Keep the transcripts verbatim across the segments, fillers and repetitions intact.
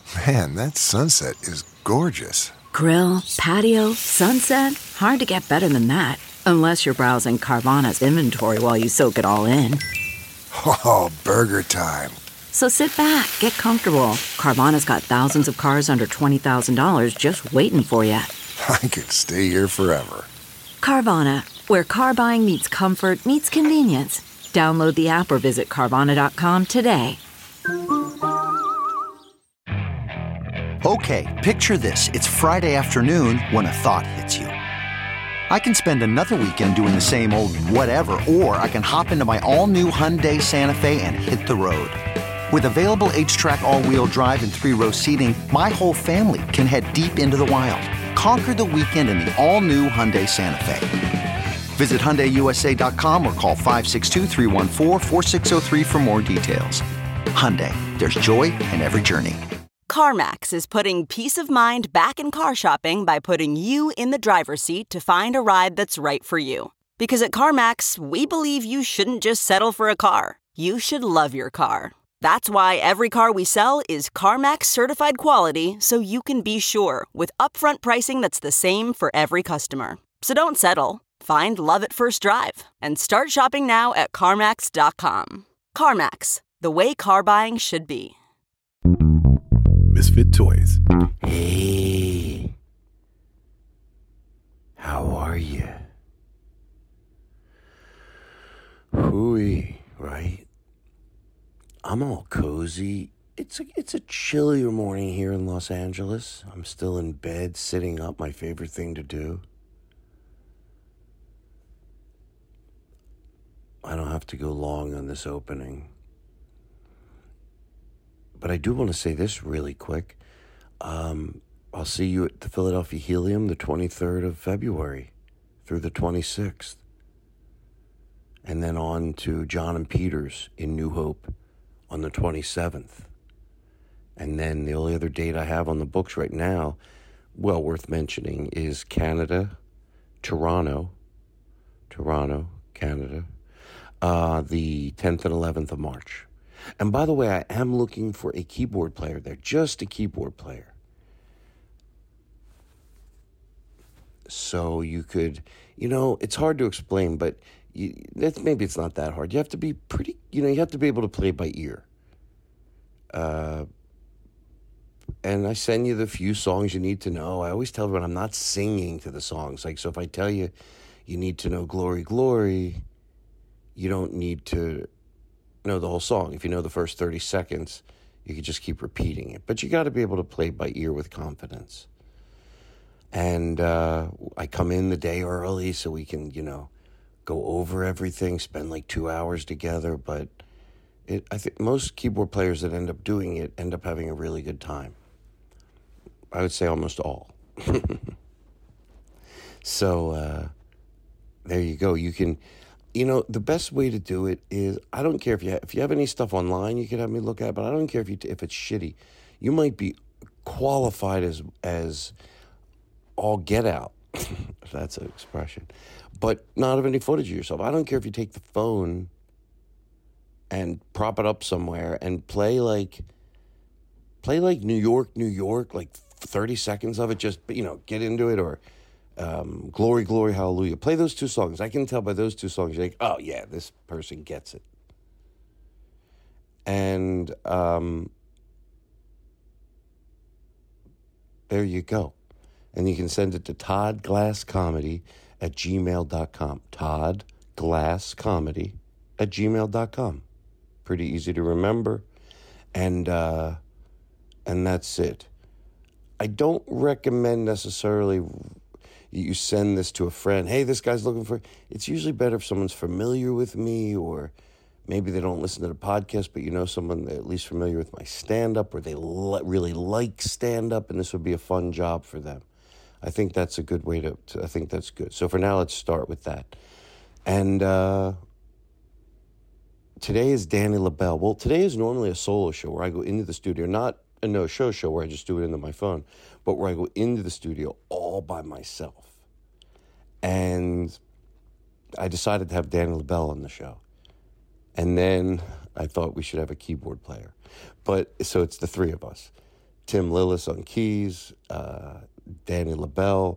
Man, that sunset is gorgeous. Grill, patio, sunset. Hard to get better than that. Unless you're browsing Carvana's inventory while you soak it all in. Oh, burger time. So sit back, get comfortable. Carvana's got thousands of cars under twenty thousand dollars just waiting for you. I could stay here forever. Carvana, where car buying meets comfort, meets convenience. Download the app or visit Carvana dot com today. Okay, picture this. It's Friday afternoon when a thought hits you. I can spend another weekend doing the same old whatever, or I can hop into my all-new Hyundai Santa Fe and hit the road. With available H-Track all-wheel drive and three-row seating, my whole family can head deep into the wild. Conquer the weekend in the all-new Hyundai Santa Fe. Visit Hyundai U S A dot com or call five six two, three one four, four six zero three for more details. Hyundai, there's joy in every journey. CarMax is putting peace of mind back in car shopping by putting you in the driver's seat to find a ride that's right for you. Because at CarMax, we believe you shouldn't just settle for a car. You should love your car. That's why every car we sell is CarMax certified quality, so you can be sure with upfront pricing that's the same for every customer. So don't settle. Find love at first drive and start shopping now at CarMax dot com. CarMax, the way car buying should be. Misfit Toys. Hey, how are you? Hooey, right? I'm all cozy. It's a, it's a chillier morning here in Los Angeles. I'm still in bed, sitting up, my favorite thing to do. I don't have to go long on this opening. But I do want to say this really quick. Um, I'll see you at the Philadelphia Helium the twenty-third of February through the twenty-sixth. And then on to John and Peters in New Hope on the twenty-seventh. And then the only other date I have on the books right now, well, worth mentioning, is Canada, Toronto, Toronto, Canada, uh, the tenth and eleventh of March. And by the way, I am looking for a keyboard player there, just a keyboard player. So you could, you know, it's hard to explain, but you, that's, maybe it's not that hard. You have to be pretty, you know, you have to be able to play by ear. Uh, and I send you the few songs you need to know. I always tell everyone I'm not singing to the songs. Like, so if I tell you you need to know Glory, Glory, you don't need to know the whole song. If you know the first thirty seconds, you can just keep repeating it. But you got to be able to play by ear with confidence. And uh, I come in the day early so we can, you know, go over everything, spend like two hours together. But it, I think most keyboard players that end up doing it end up having a really good time. I would say almost all. So uh, there you go. You can... You know, the best way to do it is, I don't care if you have, if you have any stuff online you can have me look at, but I don't care if you if it's shitty. You might be qualified as as all get out, if that's an expression, but not have any footage of yourself. I don't care if you take the phone and prop it up somewhere and play like play like New York, New York, like thirty seconds of it. Just, you know, get into it, or Um, Glory, Glory, Hallelujah. Play those two songs. I can tell by those two songs, you're like, oh, yeah, this person gets it. And um, there you go. And you can send it to Todd Glass Comedy at gmail dot com. Todd Glass Comedy at gmail dot com. Pretty easy to remember. And, uh, and that's it. I don't recommend necessarily... You send this to a friend. Hey, this guy's looking for... It's usually better if someone's familiar with me, or maybe they don't listen to the podcast, but you know someone at least familiar with my stand-up, or they li- really like stand-up, and this would be a fun job for them. I think that's a good way to, to... I think that's good. So for now, let's start with that. And uh, today is Danny LaBelle. Well, today is normally a solo show where I go into the studio, not a no-show show where I just do it into my phone, but where I go into the studio all by myself. And I decided to have Danny LaBelle on the show. And then I thought we should have a keyboard player. But, so it's the three of us. Tim Lillis on keys, uh, Danny LaBelle,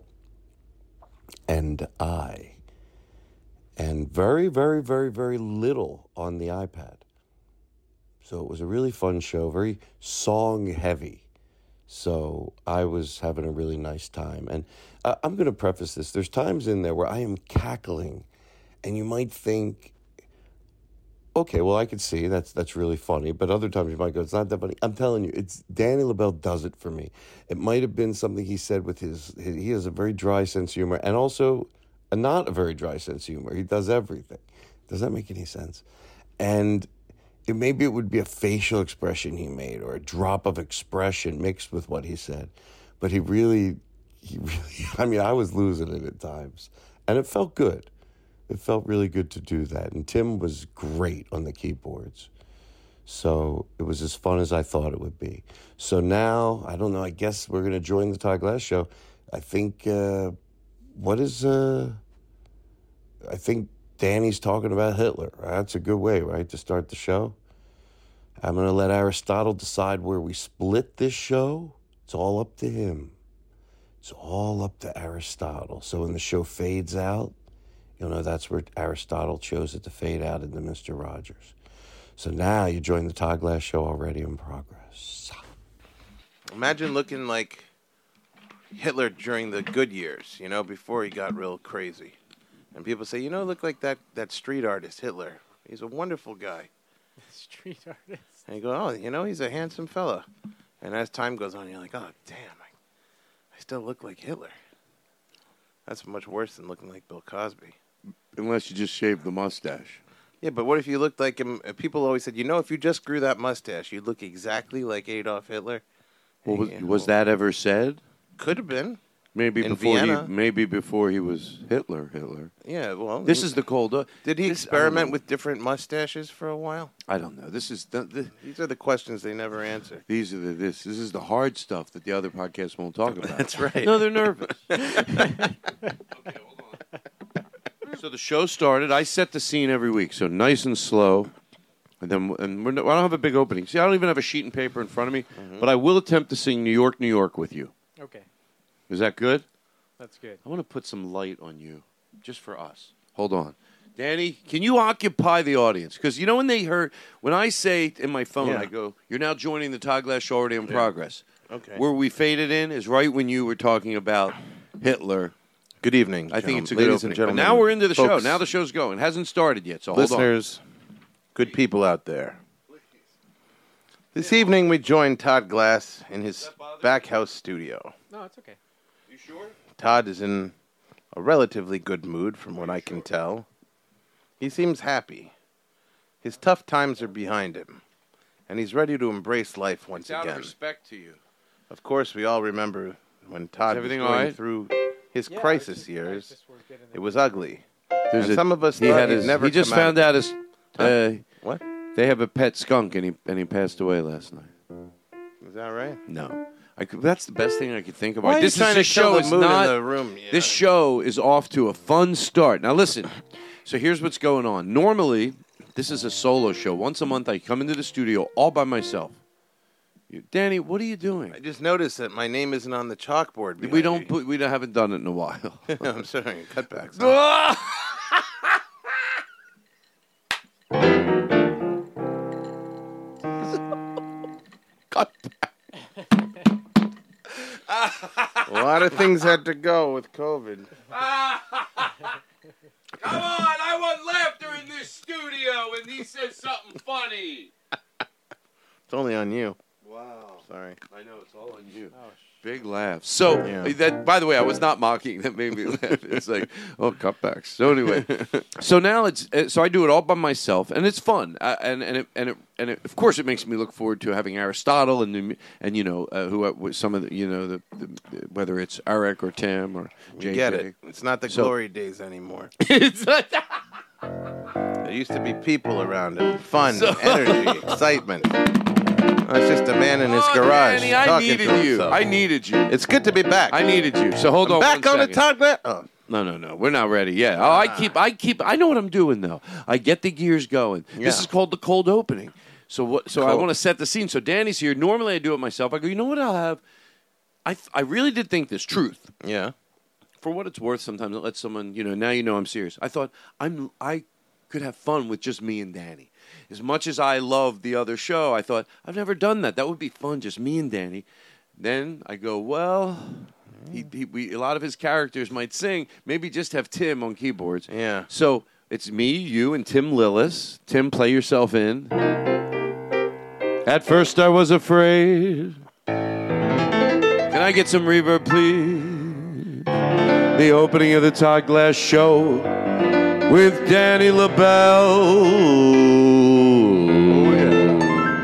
and I. And very, very, very, very little on the iPad. So it was a really fun show, very song-heavy. So I was having a really nice time. And uh, I'm going to preface this. There's times in there where I am cackling, and you might think, okay, well, I could see that's that's really funny. But other times you might go, it's not that funny. I'm telling you, it's Danny LaBelle does it for me. It might have been something he said with his, his he has a very dry sense of humor, and also a not a very dry sense of humor. He does everything. Does that make any sense? And it, maybe it would be a facial expression he made or a drop of expression mixed with what he said. But he really, he really, I mean, I was losing it at times. And it felt good. It felt really good to do that. And Tim was great on the keyboards. So it was as fun as I thought it would be. So now, I don't know, I guess we're going to join the Todd Glass show. I think, uh, what is, uh, I think Danny's talking about Hitler. That's a good way, right, to start the show. I'm going to let Aristotle decide where we split this show. It's all up to him. It's all up to Aristotle. So when the show fades out, you'll know that's where Aristotle chose it to fade out into Mister Rogers. So now you join the Todd Glass show already in progress. Imagine looking like Hitler during the good years, you know, before he got real crazy. And people say, you know, look like that, that street artist, Hitler. He's a wonderful guy. Street artist. And you go, oh, you know, he's a handsome fella. And as time goes on, you're like, oh, damn, I, I still look like Hitler. That's much worse than looking like Bill Cosby. Unless you just shave the mustache. Yeah, but what if you looked like him? People always said, you know, if you just grew that mustache, you'd look exactly like Adolf Hitler. Well, was, Yeah, was well, that ever said? Could have been. Maybe In before Vienna. he maybe before he was Hitler. Hitler. Yeah, well, This he- is the cold. Uh, Did he this- I don't experiment know. with different mustaches for a while? I don't know. This is the, the, These are the questions they never answer. these are the this this is the hard stuff that the other podcasts won't talk about. That's right. No, they're nervous. So the show started. I set the scene every week, so nice and slow. And then and we're no, I don't have a big opening. See, I don't even have a sheet and paper in front of me, Mm-hmm. but I will attempt to sing New York, New York with you. Okay, Is that good? that's good. I want to put some light on you, just for us. Hold on. Danny, can you occupy the audience? Because you know when they heard, when I say in my phone, Yeah. I go, you're now joining the Todd Glass show already in progress. Okay. Where we faded in is right when you were talking about Hitler. Good evening. I think it's a good ladies opening. and gentlemen. But now we're into the show. folks, Now the show's going. It hasn't started yet, so hold on. listeners, good people out there. This evening we join Todd Glass in his back house studio. No, it's okay. You sure? Todd is in a relatively good mood from what I can tell. He seems happy. His tough times are behind him, and he's ready to embrace life once It's out of again. respect to you. Of course, we all remember when Todd was everything going all right? through his Yeah, crisis it's just years. crisis we're getting It was ugly. There's And a- some of us he thought had he'd his, never He just come out found of- out his. Uh, What? They have a pet skunk, and he and he passed away last night. Is that right? No, I could, that's the best thing I could think about. Why are you this trying is to this kill show the is mood in not. the room? Yeah. This show is off to a fun start. Now listen. So here's what's going on. Normally, this is a solo show. Once a month, I come into the studio all by myself. You, Danny, what are you doing? I just noticed that my name isn't on the chalkboard. We behind don't me. put. We don't- haven't done it in a while. I'm sorry, cutbacks. huh? A lot of things had to go with COVID. Come on, I want laughter in this studio when he says something funny. It's only on you. Wow. Sorry. I know, it's all on you. Big laugh. So, Yeah. that, by the way, I was not mocking. That made me laugh. It's like, oh, cutbacks. So anyway, so now it's uh, so I do it all by myself, and it's fun. Uh, and and it, and it, and it, of course, it makes me look forward to having Aristotle and the- and you know uh, who uh, some of the you know the, the whether it's Eric or Tim or J J. You get it. It's not the So- glory days anymore. It's like- There used to be people around him. Fun, energy, excitement. Oh, it's just a man in his Oh, garage Danny, I talking to needed you. himself. I needed you. It's good to be back. I needed you. So hold I'm on. back one on the second. Todd Glass. Oh. No, no, no. We're not ready yet. Oh, I keep, I keep, I know what I'm doing though. I get the gears going. This Yeah. is called the cold opening. So what? So I Cool. want to set the scene. So Danny's here. Normally I do it myself. I go, you know what? I'll have. I th- I really did think this. Truth. Yeah. For what it's worth, sometimes it lets someone, you know, now you know I'm serious. I thought I'm I could have fun with just me and Danny. As much as I love the other show, I thought I've never done that. That would be fun, just me and Danny. Then I go, well, he, he, we, a lot of his characters might sing. Maybe just have Tim on keyboards. Yeah. So it's me, you, and Tim Lillis. Tim, play yourself in. At first I was afraid. Can I get some reverb, please? The opening of the Todd Glass Show with Danny LaBelle. Oh, yeah.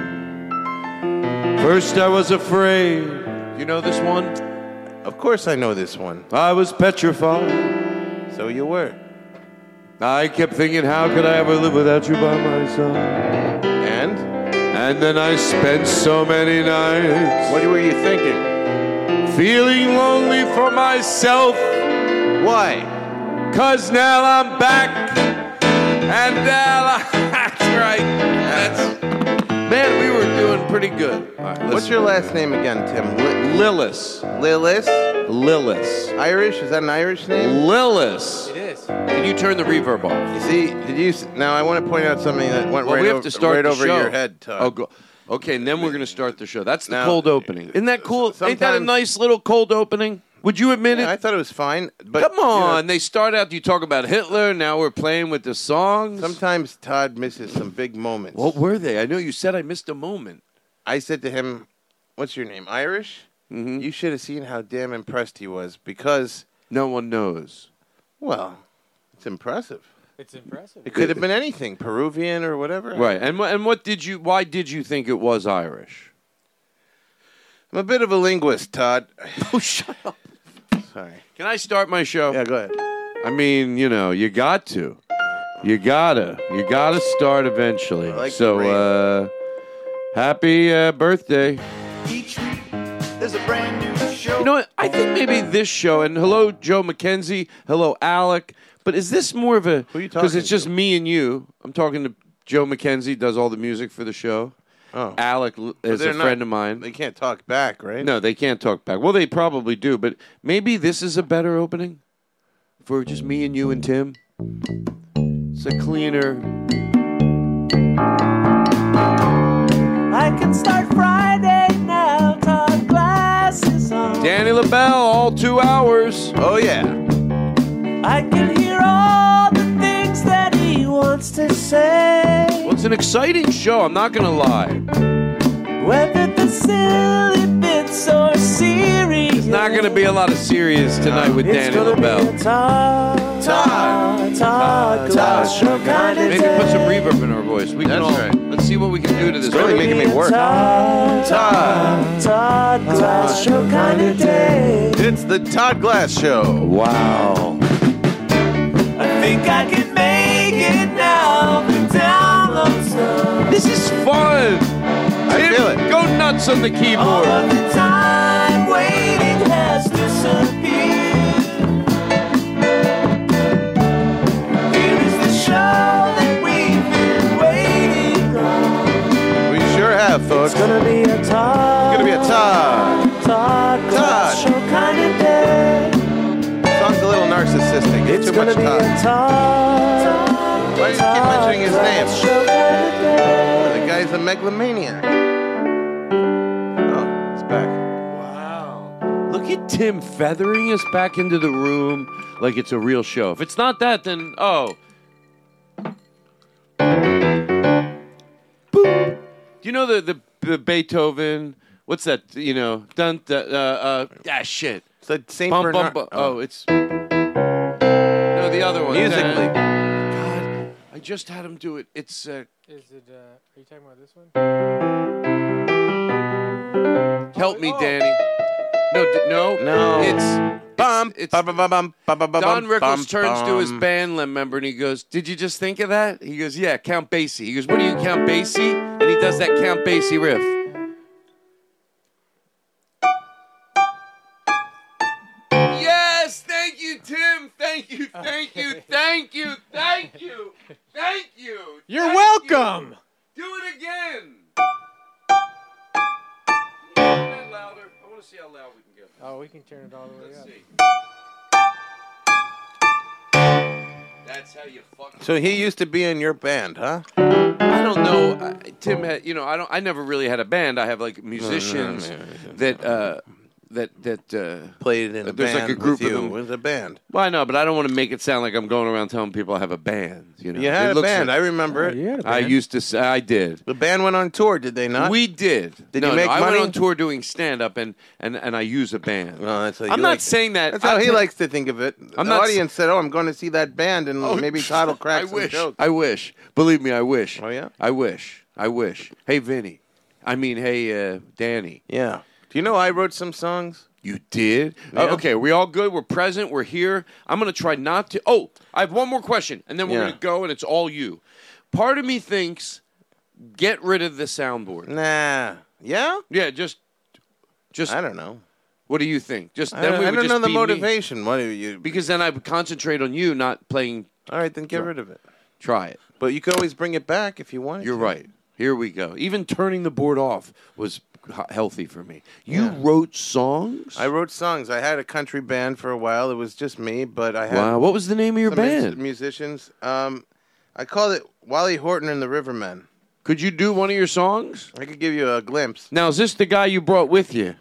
First I was afraid. You know this one? Of course I know this one. I was petrified. So you were. I kept thinking, how could I ever live without you by my side? And? And then I spent so many nights. What were you thinking? Feeling lonely for myself. Why? Cause now I'm back. And now I, that's right. That's, man, we were doing pretty good. All right, What's your last name again, Tim? Li- Lillis. Lillis? Lillis. Irish? Is that an Irish name? Lillis. It is. Can you turn the reverb off? You see, did you? s- Now I want to point out something that went Well, right, we have over, to start right the over show. your head, Todd. Oh, go. Okay, and then we're going to start the show. That's the Now, cold opening. Isn't that cool? Ain't that a sometimes- nice little cold opening? Would you admit Yeah, it? I thought it was fine. But Come you know, on. They start out, you talk about Hitler. Now we're playing with the songs. sometimes Todd misses some big moments. What were they? I know you said I missed a moment. I said to him, "What's your name? Irish?" Mm-hmm. You should have seen how damn impressed he was because, No one knows. well, it's impressive. It's impressive. It could have been anything, Peruvian or whatever. Right. And, wh- and what did you, why did you think it was Irish? I'm a bit of a linguist, Todd. Oh, shut up. Sorry. Can I start my show? Yeah, go ahead. I mean, you know, you got to. You gotta. You gotta start eventually. I like so, the rain. uh, happy uh, birthday. Each week there's a brand new show. You know what? I think maybe this show, and hello, Joe McKenzie. Hello, Alec. But is this more of a... Who are you Because talking it's just to? me and you. I'm talking to Joe McKenzie, does all the music for the show. Oh. Alec l- But is a they're not- friend of mine. They can't talk back, right? No, they can't talk back. Well, they probably do, but maybe this is a better opening for just me and you and Tim. It's a cleaner. I can start Friday now. Todd Glass is on. Danny LaBelle, all two hours. Oh, yeah. I can hear all the things that he wants to say. Well, it's an exciting show, I'm not going to lie. Whether the silly bits or serious. There's not going to be a lot of serious tonight with It's Danny gonna be LaBelle. a Todd, Todd, Todd Glass show kind of Maybe day. put some reverb in our voice. We can That's all, right. Let's see what we can do to this. It's really making me work. Todd, Todd. Todd Glass show kind of day. It's the Todd Glass Show. Wow. I think I can make it now. Download some. This is fun. I Tim, feel it. Go nuts on the All keyboard. of the time waiting has disappeared. Here is the show that we've been waiting on. We sure have, folks. It's gonna be a Todd. It's gonna be a Todd. Todd Glass Todd. show kind of day. The song's a little narcissistic. It's, It's too gonna much be Todd. a Todd. Why do you keep mentioning his Todd name? Glass show kind of day. The guy's a megalomaniac. Oh, it's back. Wow. Look at Tim feathering us back into the room like it's a real show. If it's not that, then, oh. Boop. Do you know the, the, the Beethoven? What's that? You know, dun, dun, uh, uh, ah, shit. It's the Saint Bum, Bernard. bum, bum. Oh, it's. No, the other one. Musically. God, I just had him do it. It's. Uh, Is it? Uh, are you talking about this one? help me, Danny. No, d- no. No. It's. Bum, it's, bum, bum, bum, bum, bum, bum, Don bum, Rickles bum, turns to his bum. band member and he goes, "Did you just think of that?" He goes, "Yeah, Count Basie." He goes, "What do you Count Basie?" And he does that Count Basie riff. Yes, thank you, Tim. Thank you, thank you, thank you, thank you, thank you. You're Thank welcome. you. Do it again. Can you make that louder? I want to see how loud we can get. Oh, we can turn it all the way Let's up. see. That's how you fucking. So he used to be in your band, huh? I don't know. I, Tim had, you know, I don't. I never really had a band. I have like musicians No, no, no, no. that uh, that that uh, Played in a there's band like a group with you. of them. With a band. Well, I know, but I don't want to make it sound like I'm going around telling people I have a band. You know, You had It a looks band. like- I remember it. You had a I band. used to say I did. The band went on tour, did they not? We did. Did no, you make no, I money? went on tour doing stand up and, and, and I use a band. Well, that's how I'm you not like- saying that. That's how I'll he tell- likes to think of it. I'm the not audience said, "Oh, I'm going to see that band, and Oh, maybe Todd will crack I some wish. jokes." I wish. Believe me, I wish. Oh, yeah? I wish. I wish. Hey, Vinny. I mean, hey, uh, Danny. Yeah. Do you know I wrote some songs? You did? Yeah. Oh, okay, we all good? We're present. We're here. I'm going to try not to. Oh, I have one more question, and then we're Yeah. going to go, and it's all you. Part of me thinks get rid of the soundboard. Nah. Yeah? Yeah, just. just. I don't know. What do you think? Just I then don't, we I would don't just know the be me. motivation. What do you? Because then I would concentrate on you, not playing. All right, then get Sure. rid of it. Try it. But you could always bring it back if you wanted. You're to. right. Here we go. Even turning the board off was h- healthy for me. You Yeah. wrote songs? I wrote songs. I had a country band for a while. It was just me, but I had Wow. What was the name of your some mus- band? musicians. Um, I called it Wally Horton and the Rivermen. Could you do one of your songs? I could give you a glimpse. Now, is this the guy you brought with you?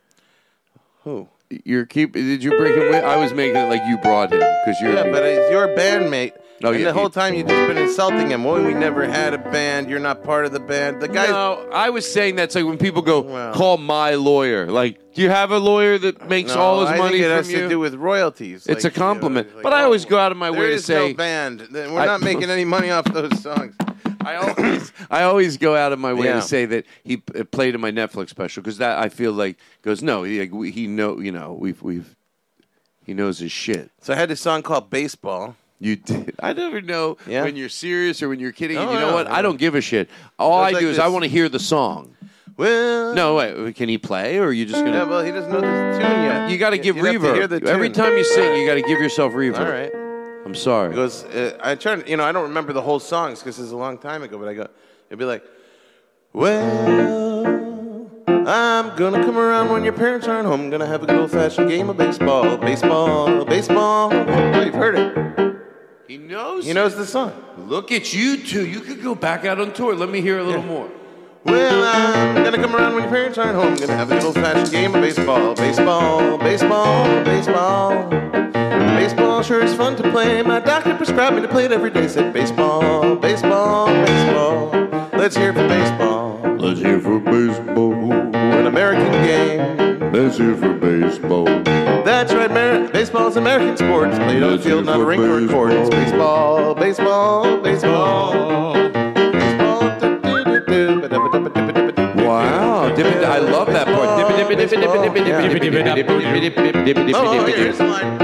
Who? You're keep. Did you bring him with? I was making it like you brought him because you're. Yeah, but it's your bandmate. Oh, and yeah, the whole he- time you've just been insulting him. Well, we never had a band. You're not part of the band. The guy. No, I was saying that's like when people go Well. call my lawyer. Like, do you have a lawyer that makes No, all his I money think it from has you? to do with royalties. It's like, a compliment. you know, like, But I oh, always go out of my there way to is say no band. Then We're I- not making any money off those songs. I always, I always go out of my way Yeah. to say that he p- played in my Netflix special because that I feel like goes no, he, like, we, he know, you know, we've, we've, he knows his shit. So I had this song called Baseball. You did. I never know Yeah. when you're serious or when you're kidding. Oh, and you know yeah, what? yeah. I don't give a shit. All So I it's do like is I this. want to hear the song. Well, No, wait. Can he play or are you just gonna? Yeah, well, he doesn't know the tune yet. You got to give You'd have to hear reverb the every tune. time you sing. You got to give yourself reverb. All right. I'm sorry. It goes. Uh, I try to, you know, I don't remember the whole songs because it's a long time ago. But I go, it'd be like, well, I'm gonna come around when your parents aren't home. Gonna have a good old fashioned game of baseball, baseball, baseball. Well, you've heard it. He knows. He knows the song. Look at you two. You could go back out on tour. Let me hear a little Yeah. more. Well, I'm gonna come around when your parents aren't home. Gonna have a good old fashioned game of baseball, baseball, baseball, baseball. Baseball sure is fun to play. My doctor prescribed me to play it every day. Said baseball, baseball, baseball. Let's hear for baseball. Let's hear for baseball. An American game. Let's hear for baseball. That's right, Mar- baseball's American sport. It's played on a Let's field, hear not a for rink or a court. It's baseball, baseball, baseball. Baseball. Wow. Dip- I love that part. Dip- dip- dip- dip- dip- dip- dip- dip- dip- dip- dip- dip- dip- dip- dip- Oh, dip- here's the line.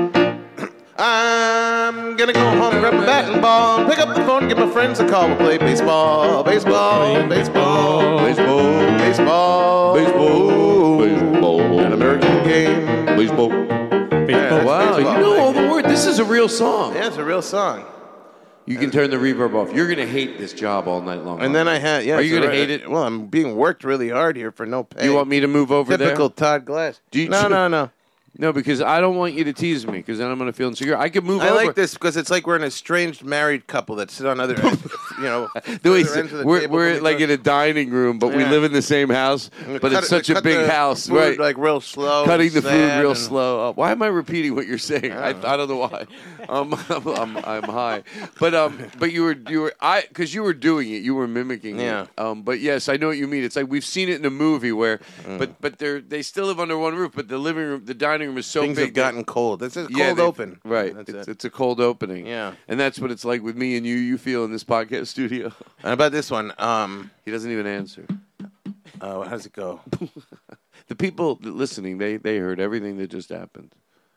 I'm gonna go home, grab a bat and ball, pick up the phone, give my friends a call. We'll play baseball, baseball, baseball, Baseball. baseball, Baseball. Baseball. An American game. Baseball. Yeah, that's Wow, you baseball. know all the words. This is a real song. Yeah, it's a real song. You can turn the reverb off. You're gonna hate this job all night long. And then I had, yeah. Are you it's gonna a- hate it? Well, I'm being worked really hard here for no pay. You want me to move over Typical there? Todd Glass. Do you- no, no, no. No, because I don't want you to tease me, because then I'm gonna feel insecure. I could move I over. like this because it's like we're an estranged married couple that sit on other, you know, The way further ends of the we're table we're from like each in a dining room, but we Yeah. live in the same house. other. But Cut it's it- such a cut big the house, food, right? Like real slow. Cutting and the food sad real and- slow. Uh, why am I repeating what you're saying? I, I don't know why. Um, I'm, I'm, I'm high, but um, but you were you were I because you were doing it, you were mimicking Yeah. it. Um, but yes, I know what you mean. It's like we've seen it in a movie where, Mm. but but they're they still live under one roof, but the living room, the dining room is so Things big. have gotten cold. This is Yeah, cold they've- open. Right. That's It's, it. it's a cold opening. Yeah. And that's what it's like with me and you. You feel in this podcast studio. And about this one, um, He doesn't even answer. uh, how does it go? The people that listening, they they heard everything that just happened.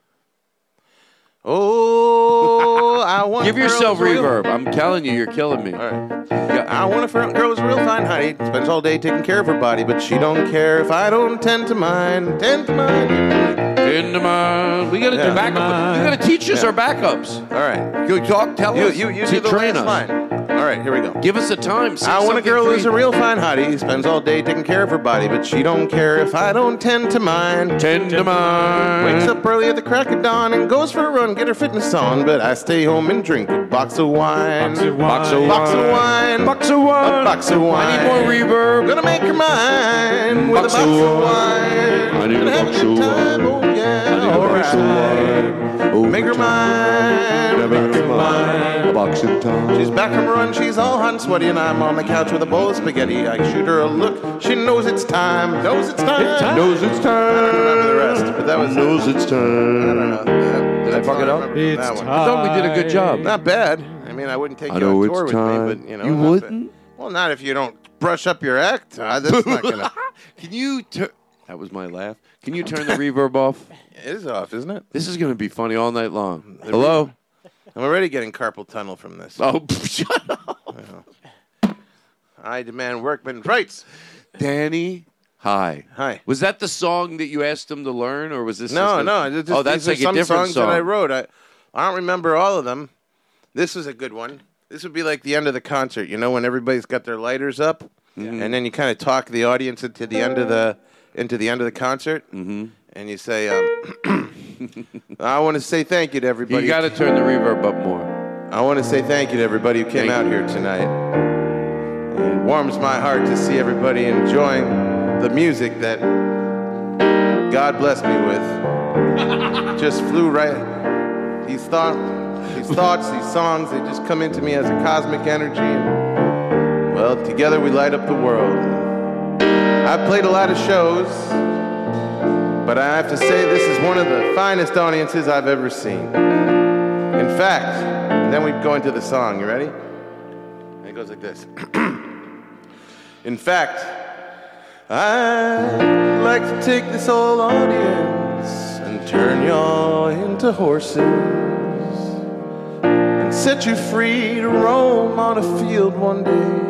Oh, I want. Give a girl yourself who's real- reverb. I'm telling you, you're killing me. All right. Yeah. I want a fr- girl who's real fine, honey. Spends all day taking care of her body, but she don't care if I don't tend to mine. Tend to mine. In the mind. We got to Yeah. do backup. You got to teach us Yeah. our backups. All right. You talk. Tell You us. you you T- do the train last us. line. All All right, here we go. Give us a time. Say I want a something girl who's a great. real fine hottie, spends all day taking care of her body, but she don't care if I don't tend to mine. Tend to mine. Wakes up early at the crack of dawn and goes for a run, get her fitness on, but I stay home and drink a box of wine. Box of wine. Box of wine. Box of wine. A box of wine. I need more reverb. Gonna make her mine with Box a box of of wine. wine. I need a Gonna have box good of time, wine. oh yeah, I need a box of alright. wine. Make her mine. Make her mine. A box of time. She's back from a run, she's all hot and sweaty, and I'm on the couch with a bowl of spaghetti. I shoot her a look, she knows it's time, knows it's time. Knows it's time. I don't remember the rest, but that was Knows it's time. I don't know. That, Did I fuck it up? It's that one. I thought we did a good job. Not bad. I mean, I wouldn't take I you know on it's tour with time. me, but you know, You not wouldn't? bad. Well, not if you don't brush up your act. Uh, that's not gonna. Can you turn? That was my laugh. Can you turn the reverb off? It is off, isn't it? This is going to be funny all night long. Hello? I'm already getting carpal tunnel from this. Oh, shut up. I demand workman's rights. Danny, hi. Hi. Was that the song that you asked him to learn, or was this? No, just a- no. It's just, oh, that's these are like a some different songs song. that I wrote. I, I don't remember all of them. This was a good one. This would be like the end of the concert, you know, when everybody's got their lighters up, Mm-hmm. and then you kind of talk the audience into the end of the into the end of the concert, mm-hmm. and you say, um, "I want to say thank you to everybody." You got to turn the reverb up more. I want to say thank you to everybody who came Thank out you. here tonight. It warms my heart to see everybody enjoying the music that God blessed me with. Just flew right. These thought, these thoughts, these songs, they just come into me as a cosmic energy. And, well, together we light up the world. I've played a lot of shows, but I have to say this is one of the finest audiences I've ever seen. In fact, and then we go into the song. You ready? And it goes like this. In fact, I'd like to take this whole audience and turn y'all into horses and set you free to roam on a field one day.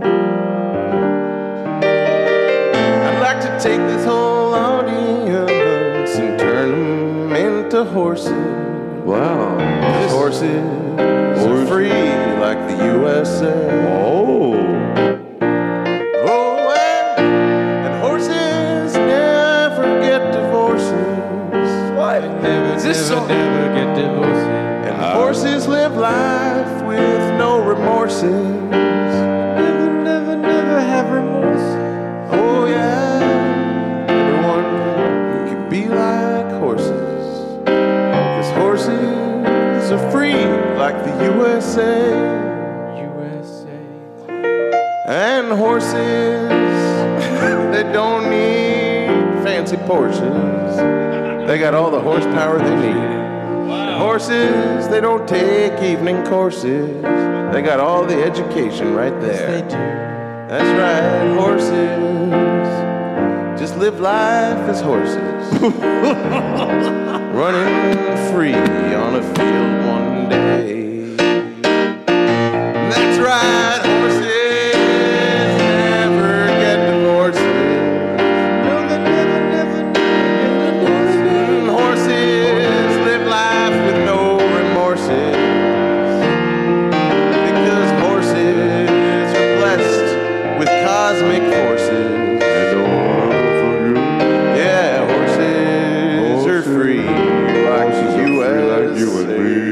I'd like to take this whole audience and turn them into horses. Wow. These horses are free like the U S A. Oh. Oh, and, and horses never get divorces. What? Never, Is this never, song- never get divorced. And horses live life with no remorses. Never, never, never have remorse. Oh, yeah. Everyone can be like horses. Cause horses are free like the U S A. U S A. And horses, they don't need fancy Porsches. They got all the horsepower they need. And horses, they don't take evening courses. They got all the education right there. They do. That's right, horses. Just live life as horses. Running free on a field one day. That's right, horses never get divorces. No, they never, never, never get divorces. Horses live life with no remorses. Because horses are blessed with cosmic forces. Yeah, horses are free like the U S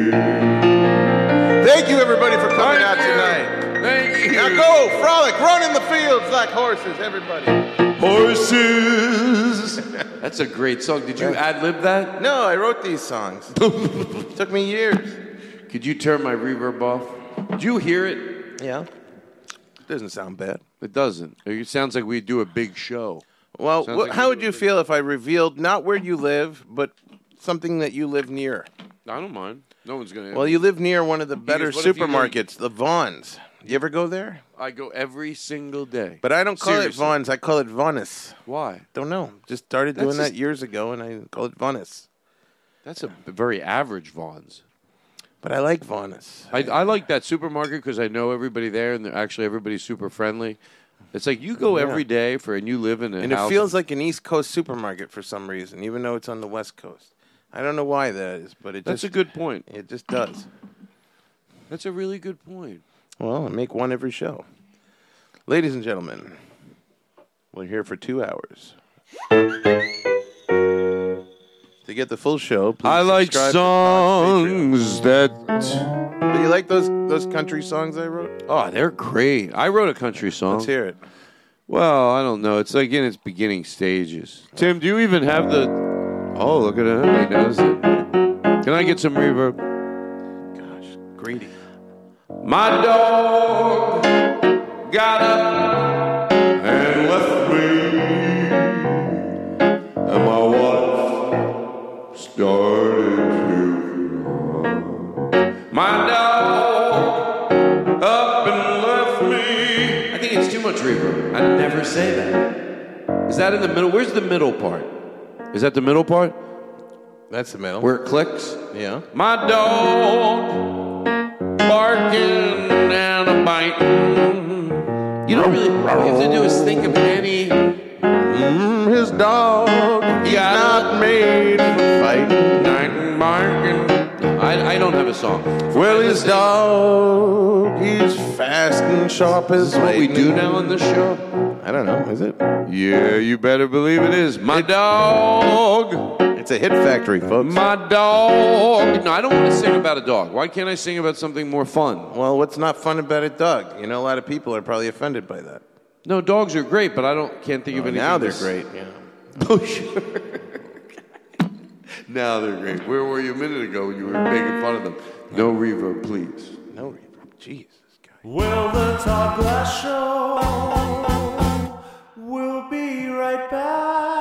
A. Thank you, everybody, for coming out tonight. Thank you. Now go, frolic, run in the fields like horses, everybody. Horses. That's a great song. Did you ad-lib that? No, I wrote these songs. Took me years. Could you turn my reverb off? Did you hear it? Yeah. Doesn't sound bad. It doesn't. It sounds like we do a big show. Well, Sounds wh- like how we would do you a big- feel if I revealed not where you live, but something that you live near? I don't mind. No one's gonna. Well, you live near one of the better what if you live- supermarkets, the Vons. You ever go there? I go every single day. But I don't call Seriously. it Vons. I call it Vonis. Why? Don't know. Just started That's doing just- that years ago, and I call it Vonis. That's a very average Vons. But I like Vonis. I, I like that supermarket because I know everybody there, and they're actually everybody's super friendly. It's like you go Yeah. every day for, and you live in a And house. it feels like an East Coast supermarket for some reason, even though it's on the West Coast. I don't know why that is, but it That's just a good point. it just does. That's a really good point. Well, I make one every show. Ladies and gentlemen, we're here for two hours. To get the full show, please I like subscribe to Todd's songs that. Patreon. Do you like those those country songs I wrote? Oh, they're great. I wrote a country song. Let's hear it. Well, I don't know. It's like in its beginning stages. Tim, do you even have the... Oh, look at him. He knows it. Can I get some reverb? Gosh, greedy. My dog got up and left me, and my wife started to. My dog up and left me. I think it's too much reverb. I never say that. Is that in the middle? Where's the middle part? Is that the middle part? That's the middle. Where it clicks? Yeah. My dog barking and a biting. You don't really. All you have to do is think of any. Mm, his dog, he's not made for fighting. Night barking. I, I don't have a song. Well, his dog, he's fast and sharp as Is this what we do lightning. now on this show? I don't know. Is it? Yeah, you better believe it is. My dog. It's a hit factory, folks. My dog. No, I don't want to sing about a dog. Why can't I sing about something more fun? Well, what's not fun about a dog? You know, a lot of people are probably offended by that. No, dogs are great, but I don't can't think of Well, anything. now they're that's- great. Yeah. Oh, sure. Now they're great. Where were you a minute ago when you were making fun of them? No reverb, please. No reverb. Jesus, guy. Well, the Todd Glass Show will be right back.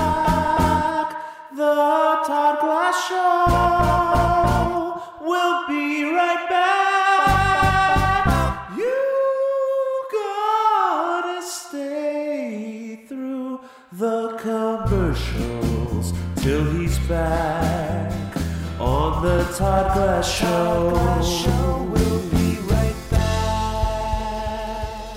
The Todd Glass Show will be right back. You gotta stay through the commercials till he's back on the Todd Glass Show. We'll be right back.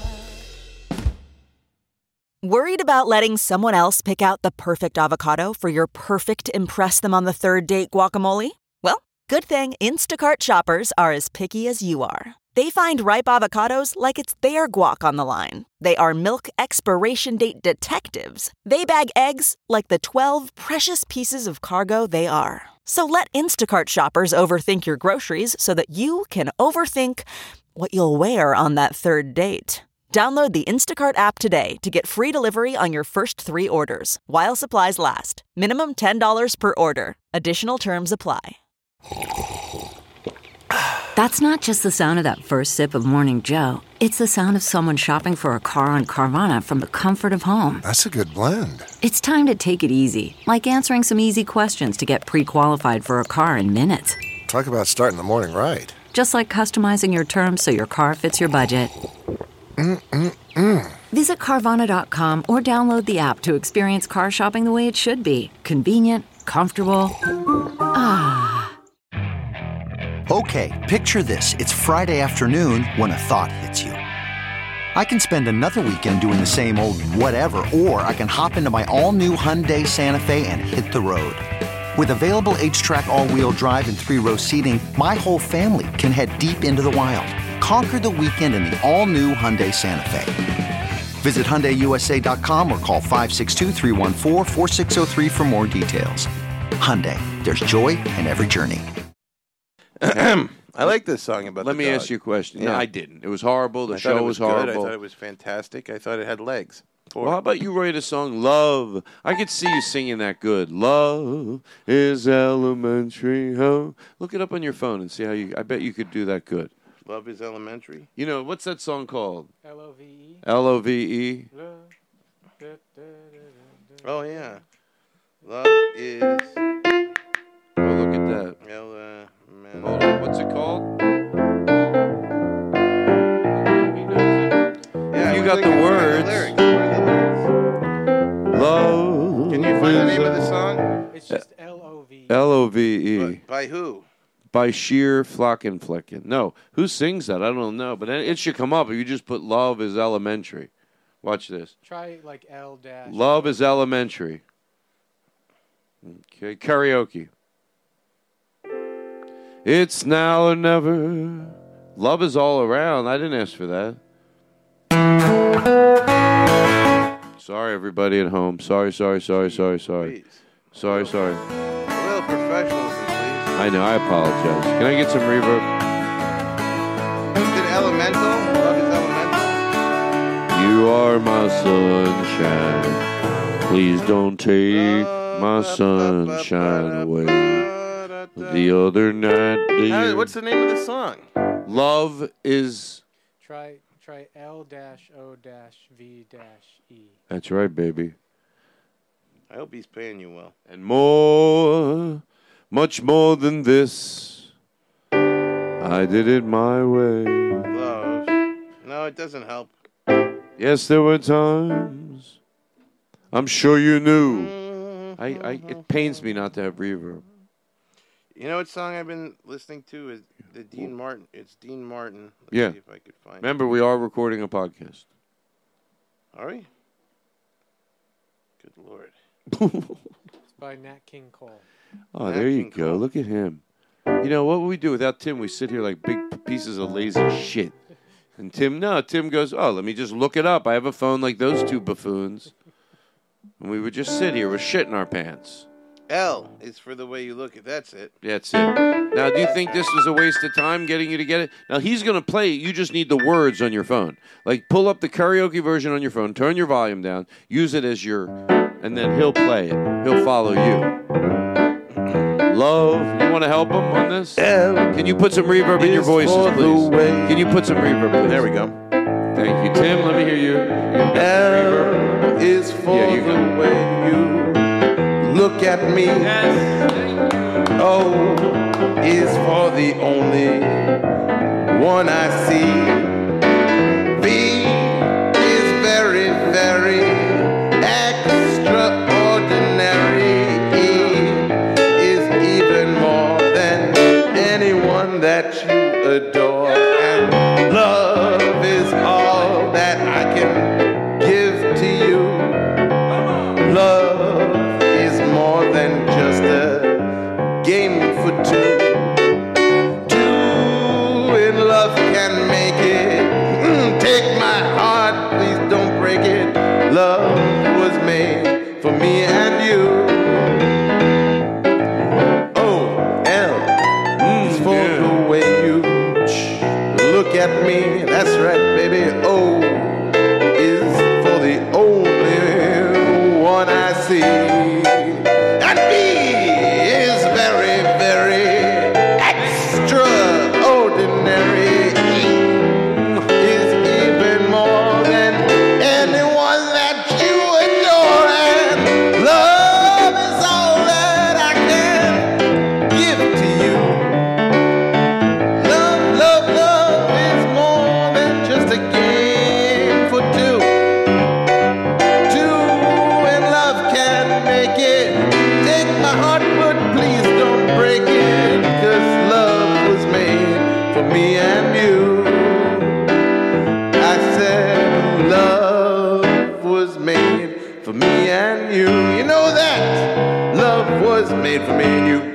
Worried about letting someone else pick out the perfect avocado for your perfect impress them on the third date guacamole? Well, good thing Instacart shoppers are as picky as you are. They find ripe avocados like it's their guac on the line. They are milk expiration date detectives. They bag eggs like the twelve precious pieces of cargo they are. So let Instacart shoppers overthink your groceries so that you can overthink what you'll wear on that third date. Download the Instacart app today to get free delivery on your first three orders, while supplies last. Minimum ten dollars per order. Additional terms apply. That's not just the sound of that first sip of Morning Joe. It's the sound of someone shopping for a car on Carvana from the comfort of home. That's a good blend. It's time to take it easy, like answering some easy questions to get pre-qualified for a car in minutes. Talk about starting the morning right. Just like customizing your terms so your car fits your budget. Mm-mm-mm. Visit Carvana dot com or download the app to experience car shopping the way it should be. Convenient, comfortable. Ah. Okay, picture this. It's Friday afternoon when a thought hits you. I can spend another weekend doing the same old whatever, or I can hop into my all-new Hyundai Santa Fe and hit the road. With available H-Track all-wheel drive and three-row seating, my whole family can head deep into the wild. Conquer the weekend in the all-new Hyundai Santa Fe. Visit Hyundai U S A dot com or call five six two, three one four, four six zero three for more details. Hyundai, there's joy in every journey. I like this song about Let the me dog. ask you a question. No, Yeah. I didn't. It was horrible. The I thought show it was, was, good. horrible. I thought it was fantastic. I thought it had legs. Well, how about you write a song, Love? I could see you singing that good. Love is elementary. Oh. Look it up on your phone and see how you, I bet you could do that good. Love is elementary. You know, what's that song called? L O V E. L O V E. Oh, yeah. Love is... Oh, look at that. El, uh, man. Hold on. What's it called? Yeah, You I was got the thinking, what are words. lyrics? What are the lyrics? Love. Can you find the is name of the song? It's just L O V E. L O V E. By who? By Sheer Flockenflecken. No. Who sings that? I don't know. But it should come up if you just put Love is Elementary. Watch this. Try like L dash. Love is Elementary. Okay. Karaoke. It's now or never. Love is all around. I didn't ask for that. Sorry, everybody at home. Sorry, sorry, sorry, sorry, sorry. Sorry, sorry. A little professionalism, please. I know, I apologize. Can I get some reverb? Is it Elemental? Love is Elemental? You are my sunshine. Please don't take my sunshine away. The other night, dear. How, what's the name of the song? Love is... Try try L dash O dash V dash E. That's right, baby. I hope he's paying you well. And more, much more than this, I did it my way. Love. No, it doesn't help. Yes, there were times. I'm sure you knew. I, I it pains me not to have reverb. You know what song I've been listening to is the Dean Martin. It's Dean Martin. Let's Yeah. see if I could find Remember, it. we are recording a podcast. Are we? Good Lord. It's by Nat King Cole. Oh, there you go. Look at him. You know, what would we do without Tim? We sit here like big pieces of lazy shit. And Tim, no, Tim goes, oh, let me just look it up. I have a phone like those two buffoons. And we would just sit here with shit in our pants. L is for the way you look at. That's it. That's it. Now, do you think this was a waste of time getting you to get it? Now, he's going to play it. You just need the words on your phone. Like, pull up the karaoke version on your phone, turn your volume down, use it as your, and then he'll play it. He'll follow you. Love, you want to help him on this? Can you put some reverb in your voices, please? Can you put some reverb, please? There we go. Thank you, Tim. Let me hear you. L is for Yeah, you the go. way you look at me. O is for the only one I see. V is very, very extraordinary. E is even more than anyone that you adore. And love is all that I can give to you. Love is more than just a game for two. Two in love can make it. Mm, take my heart, please don't break it. Love was made for me and you. O L is for the way you look at me. That's right, baby. O is for the only one I see. And B is very, very extraordinary. E is even more than anyone that you adore. And love is all that I can give to you. Love, love, love is more than just a game for two. Two in love can make it. Take my heart, but please don't break it. Cause love was made for me and you. I said love was made for me and you. You know that love was made for me and you.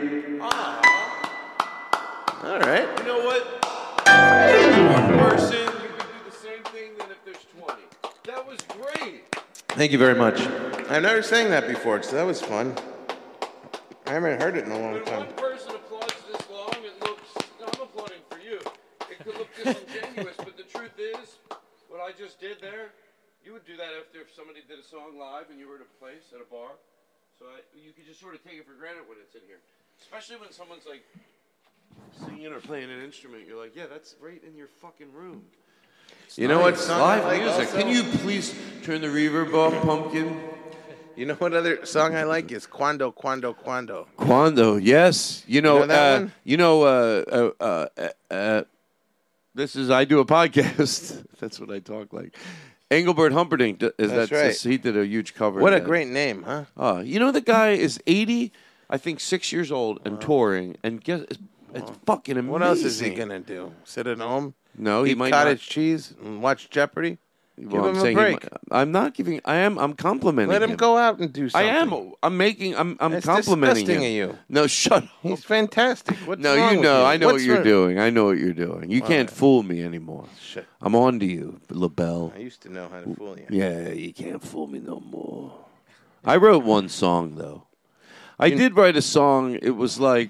All right. You know what? If there's one person, you could do the same thing than if there's twenty. That was great. Thank you very much. I've never sang that before, so that was fun. I haven't heard it in a long When time. one person applauds this long, it looks... No, I'm applauding for you. It could look disingenuous, but the truth is, what I just did there, you would do that after if somebody did a song live and you were at a place, at a bar. So I, you could just sort of take it for granted when it's in here. Especially when someone's like singing or playing an instrument. You're like, yeah, that's right in your fucking room. You know what Nice. song I Live like music. also? Can you please turn the reverb off, Pumpkin? You know what other song I like is Quando, Quando, Quando. Quando, yes. You know, You know that uh, one? you know, uh, uh, uh, uh, this is, I do a podcast. That's what I talk like. Engelbert Humperdinck, d- is That's that, right. he did a huge cover. What of a that. great name, huh? Oh, you know, the guy is eighty, I think six years old and touring, and guess, it's, it's fucking amazing. What else is he going to do? Sit at home? No, he Eat might cottage not. cheese and watch Jeopardy? Well, Give I'm him a saying break. He, I'm not giving. I am. I'm complimenting. Let him go out and do something. I am. I'm making. I'm. I'm That's complimenting disgusting him. of you. No, shut up. He's fantastic. What's no, wrong you with know. you? I know What's what you're wrong? doing. I know what you're doing. You All can't right. fool me anymore. Shit. I'm on to you, LaBelle. I used to know how to fool you. Yeah, you can't fool me no more. I wrote one song though. I You- did write a song. It was like,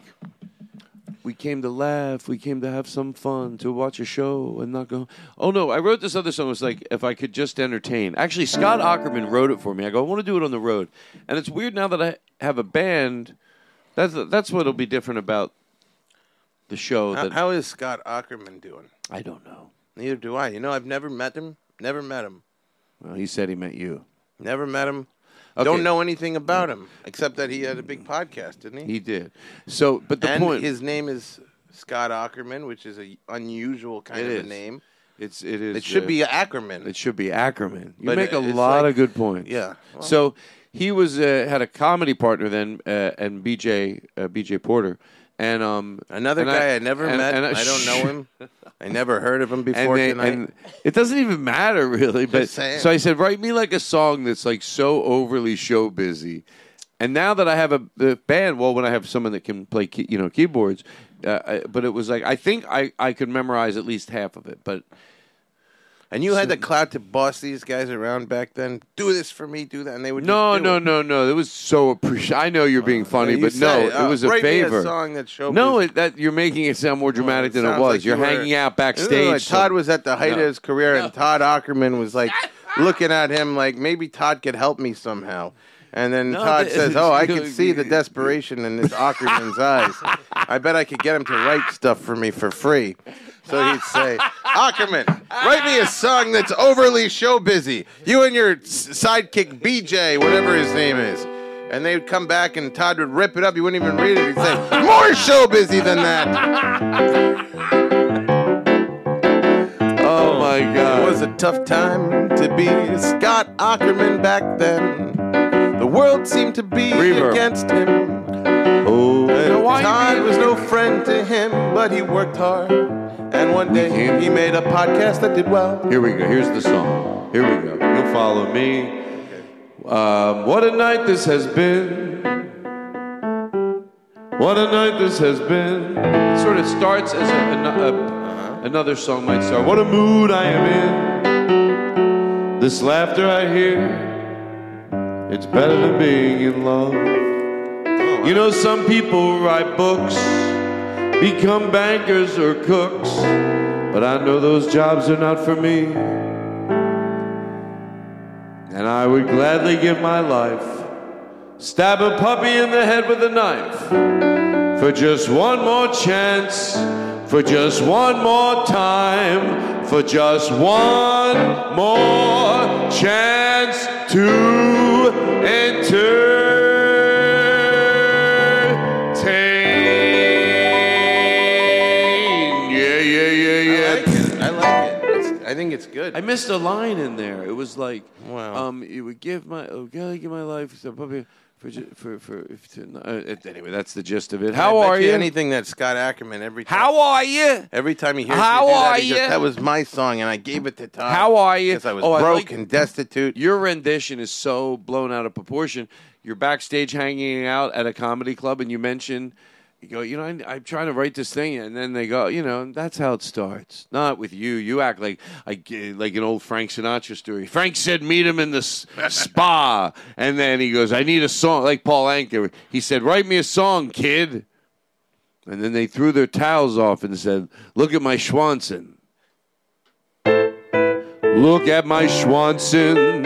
we came to laugh, we came to have some fun, to watch a show and not go. Oh no, I wrote this other song. It was like, if I could just entertain. Actually, Scott Ackerman wrote it for me. I go, I want to do it on the road. And it's weird now that I have a band. That's that's what'll be different about the show. How, That how is Scott Ackerman doing? I don't know. Neither do I. You know, I've never met him. Never met him. Well, he said he met you. Never met him. Okay. Don't know anything about him except that he had a big podcast, didn't he? He did. So, but the and point his name is Scott Ackerman, which is a unusual kind It of is. a name. It's it is. It should uh, be Ackerman. It should be Ackerman. You But make a it's lot like- of good points. Yeah. Well- So he was uh, had a comedy partner then, uh, and B J uh, B J Porter, and um Another and guy I, never and- met. and I, don't know him. I never heard of him before And, they- tonight. and it doesn't even matter really. But saying. so I said, write me like a song that's like so overly show busy. And now that I have a the band, well, when I have someone that can play, key, you know, keyboards, uh, I, but it was like I think I, I could memorize at least half of it. But And you had the clout to boss these guys around back then. Do this for me, do that, and they would. no, just do no, it. no, no. It was so appreciated. I know you're being funny, you but no, said, it uh, was a write me a favor. song that's show no, busy. it, that you're making it sound more dramatic than it sounds was. like you're you were- hanging out No, no, backstage. no, Todd so- was at the height No. of his career, and Todd Ackerman was like looking at him like maybe Todd could help me somehow. And then No, Todd the- says, "Oh, I could see the desperation in this Ackerman's eyes. I bet I could get him to write stuff for me for free." So he'd say, "Ackerman, write me a song that's overly show busy. You and your s- sidekick B J, whatever his name is." And they'd come back, and Todd would rip it up. He wouldn't even read it. He'd say, "More show busy than that." Oh my It God! was a tough time to be Scott Ackerman back then. The world seemed to be Reverb. against him. Oh, And why you Todd being- was no friend to him, but he worked hard. And one day came- he made a podcast that did well. Here we go. Here's the song. Here we go. You'll follow me. Um, what a night this has been. What a night this has been. It sort of starts as a, a, a, another song might start. What a mood I am in. This laughter I hear. It's better than being in love. You know, some people write books, become bankers or cooks, but I know those jobs are not for me. And I would gladly give my life, stab a puppy in the head with a knife, for just one more chance, for just one more time, for just one more chance to entertain. Yeah, yeah, yeah, I yeah. like it. I like it. It's, I think it's good. I missed a line in there. It was like, Wow. um, it would give my, oh, gotta give my life to puppy for, ju- for, for, if to, uh, anyway, that's the gist of it. How I bet are you? Anything that Scott Ackerman every time. How are you? Every time he hears How me do that, are he goes, ya? that was my song, and I gave it to Todd. How are you? Because I was Oh, I broke like- and destitute. Your rendition is so blown out of proportion. You're backstage hanging out at a comedy club, and you mention, you go, you know, I, I'm trying to write this thing, and then they go, you know, that's how it starts. Not with you. You act like like, like an old Frank Sinatra story. Frank said, meet him in the s- spa, and then he goes, I need a song, like Paul Anka. He said, write me a song, kid. And then they threw their towels off and said, look at my Schwanson. Look at my Schwanson.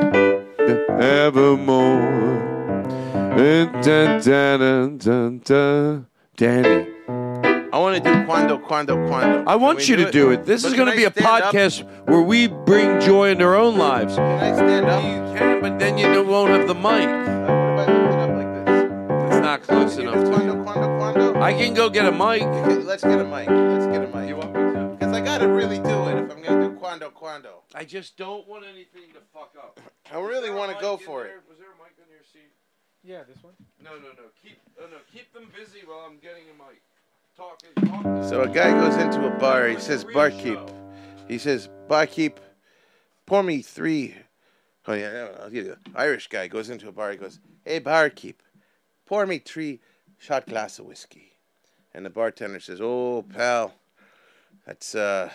Evermore. Dun, dun, dun, dun, dun. Danny. I want to do Quando, Quando, Quando. I want Can you we to do it. This But is going to can be I a stand up? podcast where we bring joy into our own lives. Can I stand up? You can, but then you won't have the mic. What if I lift it up like this? It's not close Can you enough. do To Quando, Quando, Quando? I can go get a mic. Okay, let's get a mic. Let's get a mic. You want me to? Because I got to really do it if I'm going to do Quando, Quando. I just don't want anything to fuck up. I really want to go for it. Was there a mic on your seat? Yeah, this one. No, no, no. Keep, oh, no. Keep them busy while I'm getting a mic. Talking, talking. So a guy goes into a bar. He says, barkeep. He says, barkeep, pour me three. Oh, yeah, no, I'll give you. Irish guy goes into a bar. He goes, hey, barkeep, pour me three shot glass of whiskey. And the bartender says, oh, pal, that's, uh,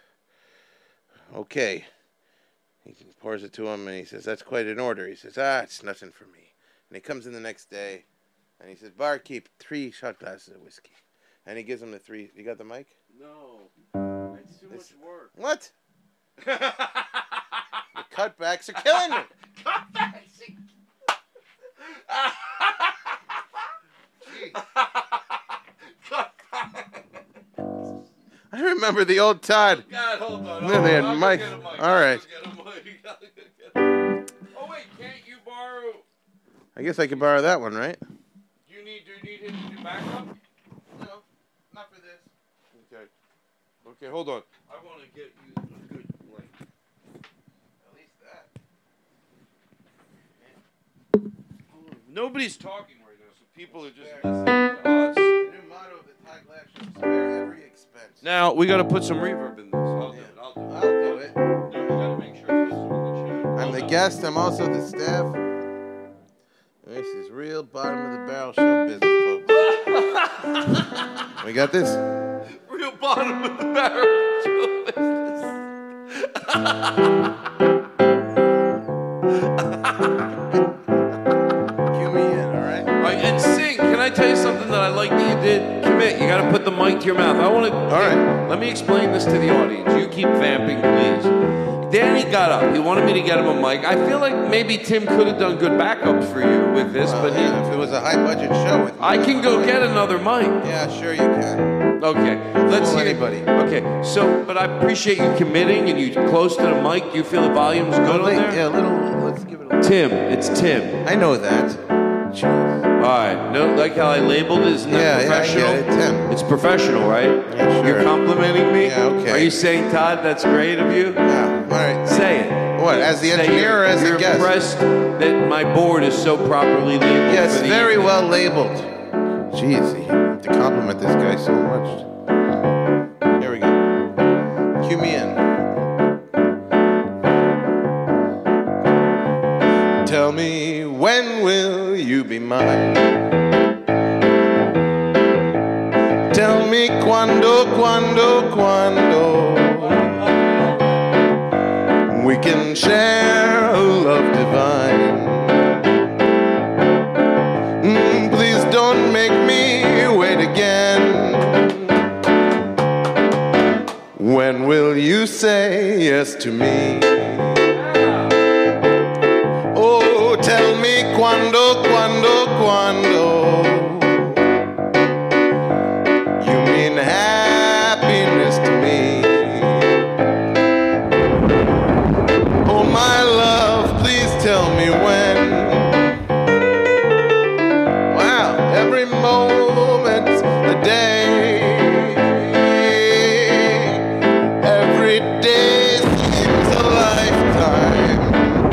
okay. He pours it to him, and he says, that's quite an order. He says, ah, it's nothing for me. And he comes in the next day, and he says, barkeep, three shot glasses of whiskey. And he gives him the three. You got the mic? No. It's too This- much work. What? The cutbacks are killing me. Cutbacks. I remember the old Todd. God, hold on. Then they had I'll go mic. get a mic. All I'll right. go get a mic. I'll go get a- Oh wait, can't you borrow? I guess I could borrow that one, right? Do you need? Do you need him to do backup? No, not for this. Okay. Okay, hold on. I want to get you a good mic. At least that. Nobody's talking right now, so people are just Fair. listening to us. The new motto of the Todd Glass Show is spare every expense. Now we got to put some reverb in this. I'll do Yeah. it. I'll do it. I'll do it. No, we got to make sure it's on the show. I'm the guest. I'm also the staff. This is real bottom of the barrel show business, folks. We got this. Real bottom of the barrel show business. Cue me in, all right? All right, and sing. Can I tell you something that I like that you did? Commit. You got to put the mic to your mouth. I want to. All right. Let me explain this to the audience. You keep vamping, please. Danny got up. He wanted me to get him a mic. I feel like maybe Tim could have done good backups for you with this, Well, but he, yeah, if it was a high budget show with I can go get another mic. Yeah, sure you can. Okay, let's Fool hear anybody. Okay, so but I appreciate you committing and you close to the mic. Do you feel the volume's good on there? Yeah, a little. Let's give it a little. Tim, it's Tim. I know that. Jeez. All right, no, like how I labeled it, isn't that Yeah, yeah, I professional? get it, Tim. It's professional, right? Yeah, sure. You're complimenting me. Yeah, okay. Are you saying, Todd, that's great of you? Yeah, all right. Say it. What, as the Say engineer you're- or as you're a guest? impressed that my board is so properly labeled. Yes, for the very evening. well labeled. Jeez, you have to compliment this guy so much. Here we go. Cue me in. Tell me, when will you be mine? Tell me, quando, quando, quando we can share a love divine. Mm, please don't make me wait again. When will you say yes to me? Oh, tell me quando, quando, quando you mean happiness to me. Oh, my love, please tell me when. Wow, every moment's a day. Every day seems a lifetime.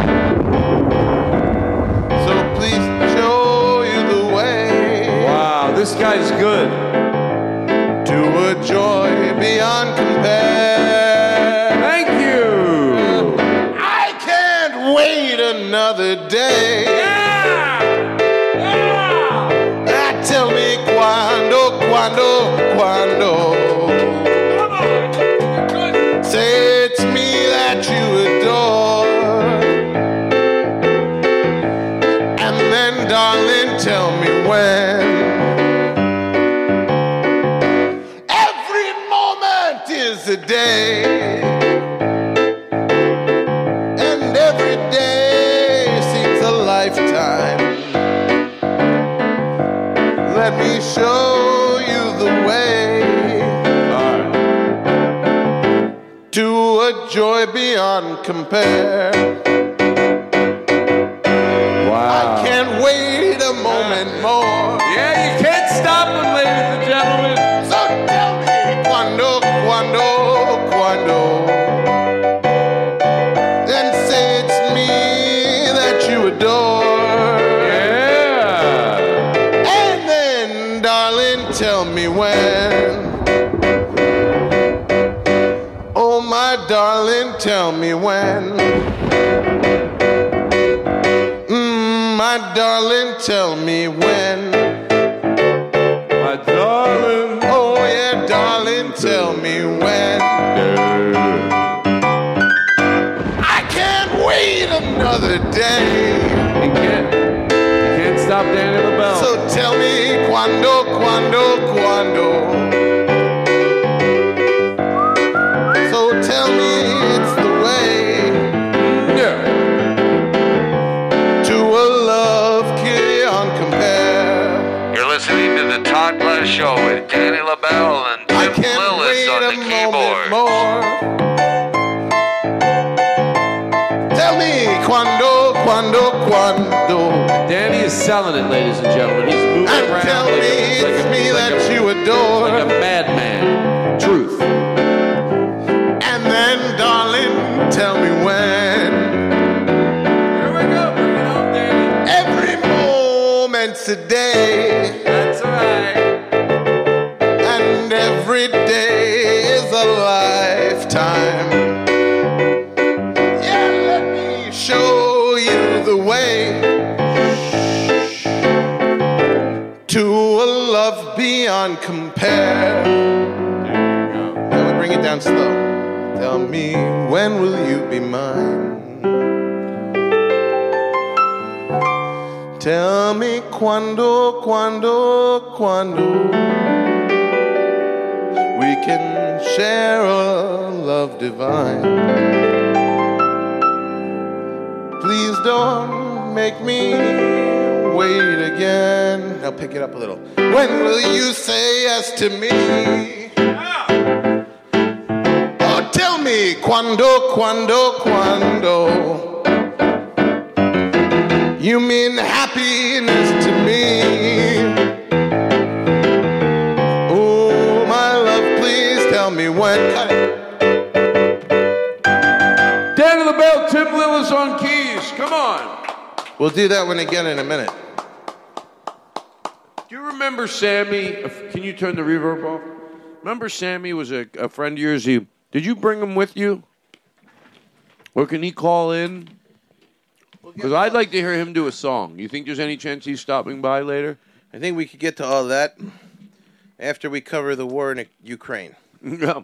So please show you the way Wow, this guy's good. to a joy beyond compare. Thank you. I can't wait another day. Ah, tell me quando, quando, quando. Say it's me that you adore. And then, darling, tell me when. Every moment is a day. And every day seems a lifetime. Let me show you the way to a joy beyond compare. Wow. I can't wait a moment more. Yeah, you can't stop him, ladies and gentlemen. So tell me, quando, quando, quando. Then say it's me that you adore. Yeah. And then, darling, tell me when. Oh, my darling, tell me when. Mm, my darling, tell me when. My darling. Oh, yeah, darling, tell me when. I can't wait another day. You can't, you can't stop Danny LaBelle. So tell me, quando, quando, quando. So tell me it's the way. Yeah. To a love beyond compare. You're listening to the Todd Glass Show with Danny LaBelle and I Tim can't Lillis wait on a the keyboard. moment more. Tell me, quando, quando, quando. Danny is selling it, ladies and gentlemen. He's moving And around tell like, me a, like, it's a, me like, that a, you adore. like a madman. Truth. And then, darling, tell me when. Here we go. Bring it home, Danny. Every moment's a day. That's right. And every day is a lifetime. Yeah, let me show you the way to a love beyond compare. Now we bring it down slow. Tell me, when will you be mine? Tell me, quando, quando, quando we can share a love divine. Please don't make me wait again. Now pick it up a little. When will you say yes to me? Oh, tell me, quando, quando, quando you mean happiness to me. Oh, my love, please tell me when. Cut it. Danny LaBelle, Tim Lillis on keys. Come on. We'll do that one again in a minute. Do you remember Sammy? Can you turn the reverb off? Remember Sammy was a, a friend of yours? He, did you bring him with you? Or can he call in? Because I'd like to hear him do a song. You think there's any chance he's stopping by later? I think we could get to all that after we cover the war in Ukraine. Yeah.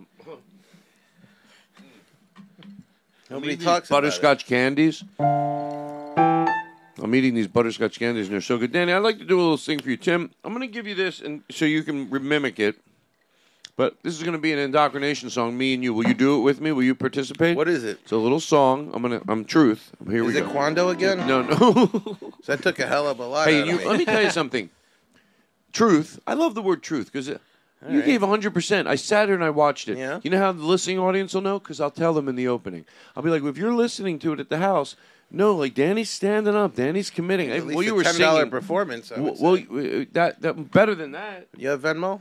Nobody talks about butterscotch candies. I'm eating these butterscotch candies, and they're so good. Danny, I'd like to do a little thing for you. Tim, I'm going to give you this and so you can mimic it. But this is going to be an indoctrination song, me and you. Will you do it with me? Will you participate? What is it? It's a little song. I'm gonna. I'm Truth. Here we Is go. it Quando again? No, no. So that took a hell of a lot Hey, out you, of me. let me tell you something. Truth. I love the word truth because you right. gave one hundred percent. I sat here and I watched it. Yeah. You know how the listening audience will know? Because I'll tell them in the opening. I'll be like, well, if you're listening to it at the house, no, like Danny's standing up. Danny's committing. At Hey, least well, you a were ten dollar singing. performance. I would Well, say. well, that, that better than that. You have Venmo?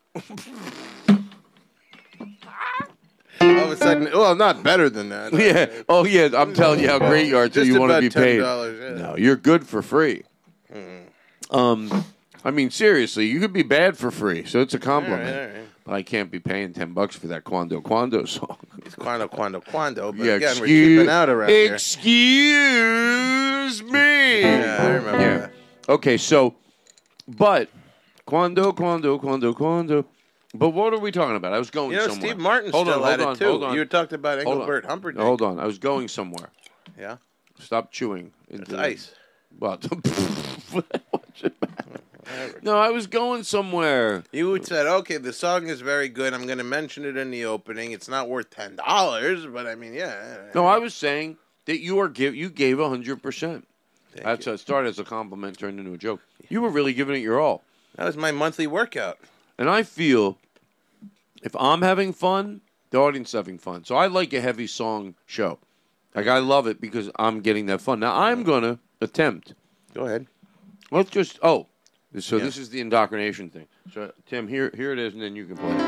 All of a sudden, well, not better than that. Yeah. Oh, yeah. I'm telling you how great you are until Just you want to about be paid. ten dollars, yeah. No, you're good for free. Um, I mean, seriously, you could be bad for free, so it's a compliment. All right, all right. But I can't be paying ten bucks for that Quando Quando song. It's Quando, Quando, Quando. But Yeah, again, we're excuse, keeping out around here. excuse me. Yeah, I remember Yeah. that. Okay, so, but Quando, Quando, Quando, Quando. But what are we talking about? I was going You know, somewhere. Steve Martin hold still on, had hold on, it, too. hold on. You talked about Hold on. Engelbert Humperdinck. No, hold on. I was going somewhere. Yeah? Stop chewing. It's into- ice. What? What's it matter? No, I was going somewhere. You said, okay, the song is very good. I'm going to mention it in the opening. It's not worth ten dollars, but I mean, yeah. No, I was saying that you are give you gave a hundred percent. Thank That's you. a started as a compliment, turned into a joke. You were really giving it your all, That was my monthly workout. and I feel if I'm having fun, the audience is having fun. So I like a heavy song show. Like I love it because I'm getting that fun. Now I'm gonna attempt. Go ahead. Let's just oh, so Yeah. this is the indoctrination thing. So Tim, here here it is, and then you can play it.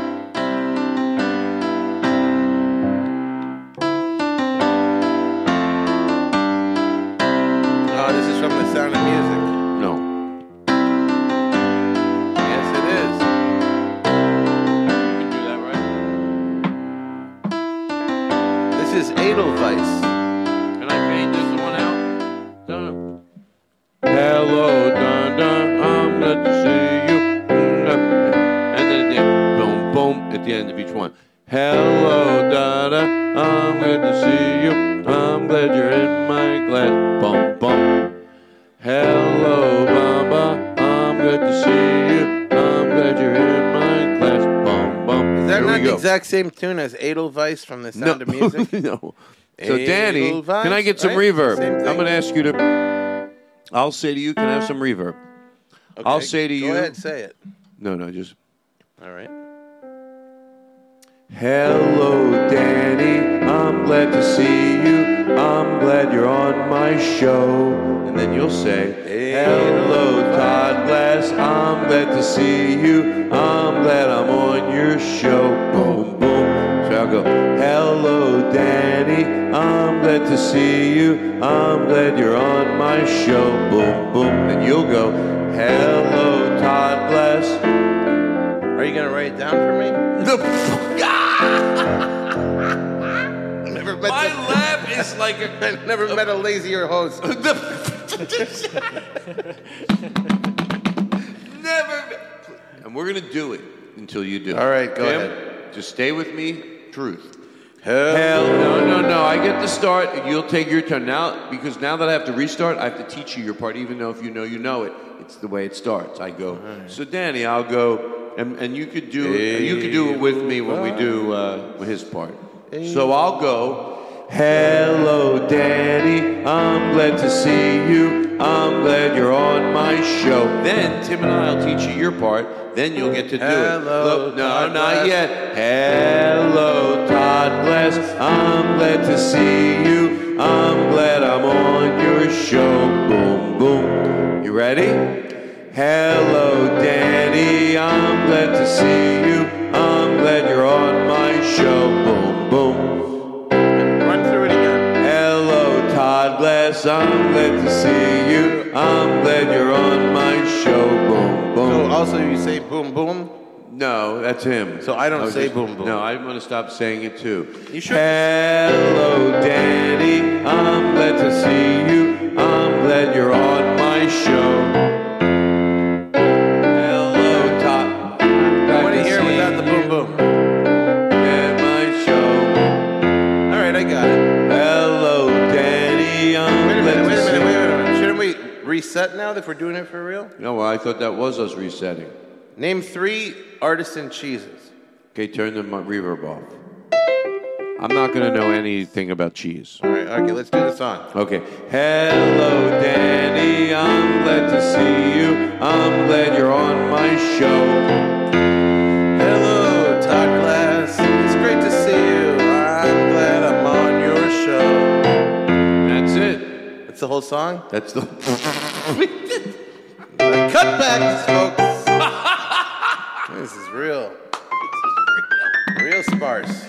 Oh, this is from The Sound of Music. No. Yes, it is. You can do that right. end of each one. Hello, Dada. I'm glad to see you. I'm glad you're in my class. Bum, bum. Hello, Baba. I'm glad to see you. I'm glad you're in my class. Bum, bum. Is that Here not we the go. exact same tune as Edelweiss from The Sound No. of Music? No. So, Danny, Edelweiss, can I get some right? reverb? Same thing? I'm going to ask you to. I'll say to you, can I have some reverb? Okay, I'll say to you. Go ahead, say it. No, no, just. All right. Hello, Danny. I'm glad to see you. I'm glad you're on my show. And then you'll say, hello, Todd Glass. I'm glad to see you. I'm glad I'm on your show. Boom, boom. So I'll go, hello, Danny. I'm glad to see you. I'm glad you're on my show. Boom, boom. And you'll go, hello, Todd Glass. Are you going to write it down for me? The never met My the- laugh is like a. I never met a lazier host. Never. And we're going to do it until you do. All right, go Tim, ahead. Just stay with me. Truth. Hell, Hell no, no, no. I get to start, and you'll take your turn. Now, because now that I have to restart, I have to teach you your part, even though if you know, you know it. It's the way it starts. I go, right. So Danny, I'll go, and, and you could do it. You could do it with me when we do uh, his part. So I'll go. Hello, Danny. I'm glad to see you. I'm glad you're on my show. Then Tim and I'll teach you your part. Then you'll get to do Hello, it. Look, no, Todd not Glass. yet. Hello, Todd Glass. I'm glad to see you. I'm glad I'm on your show. Boom, boom. You ready? Hello, Danny. I'm glad to see you. I'm glad you're on my show. Boom, boom. Run through it again. Hello, Todd Glass. I'm glad to see you. I'm glad you're on my show. Boom, boom. So also you say boom, boom? No, that's him. So I don't was say just- boom, boom. No, I'm going to stop saying it too. You should. Hello, Danny. I'm glad to see you. I'm glad you're on my show. Hello, Todd. I want to hear it without the boom, boom. At my show. All right, I got it. Hello, Danny. I'm Wait a glad minute, to wait a see minute, wait a minute. Shouldn't we reset now if we're doing it for real? No, well, I thought that was us resetting. Name three artisan cheeses. Okay, turn the mu- reverb off. I'm not going to know anything about cheese. All right, okay, let's do the song. Okay. Hello, Danny. I'm glad to see you. I'm glad you're on my show. Hello, Todd Glass. It's great to see you. I'm glad I'm on your show. That's it. That's the whole song? That's the. Cutbacks, folks. This is real. Real sparse.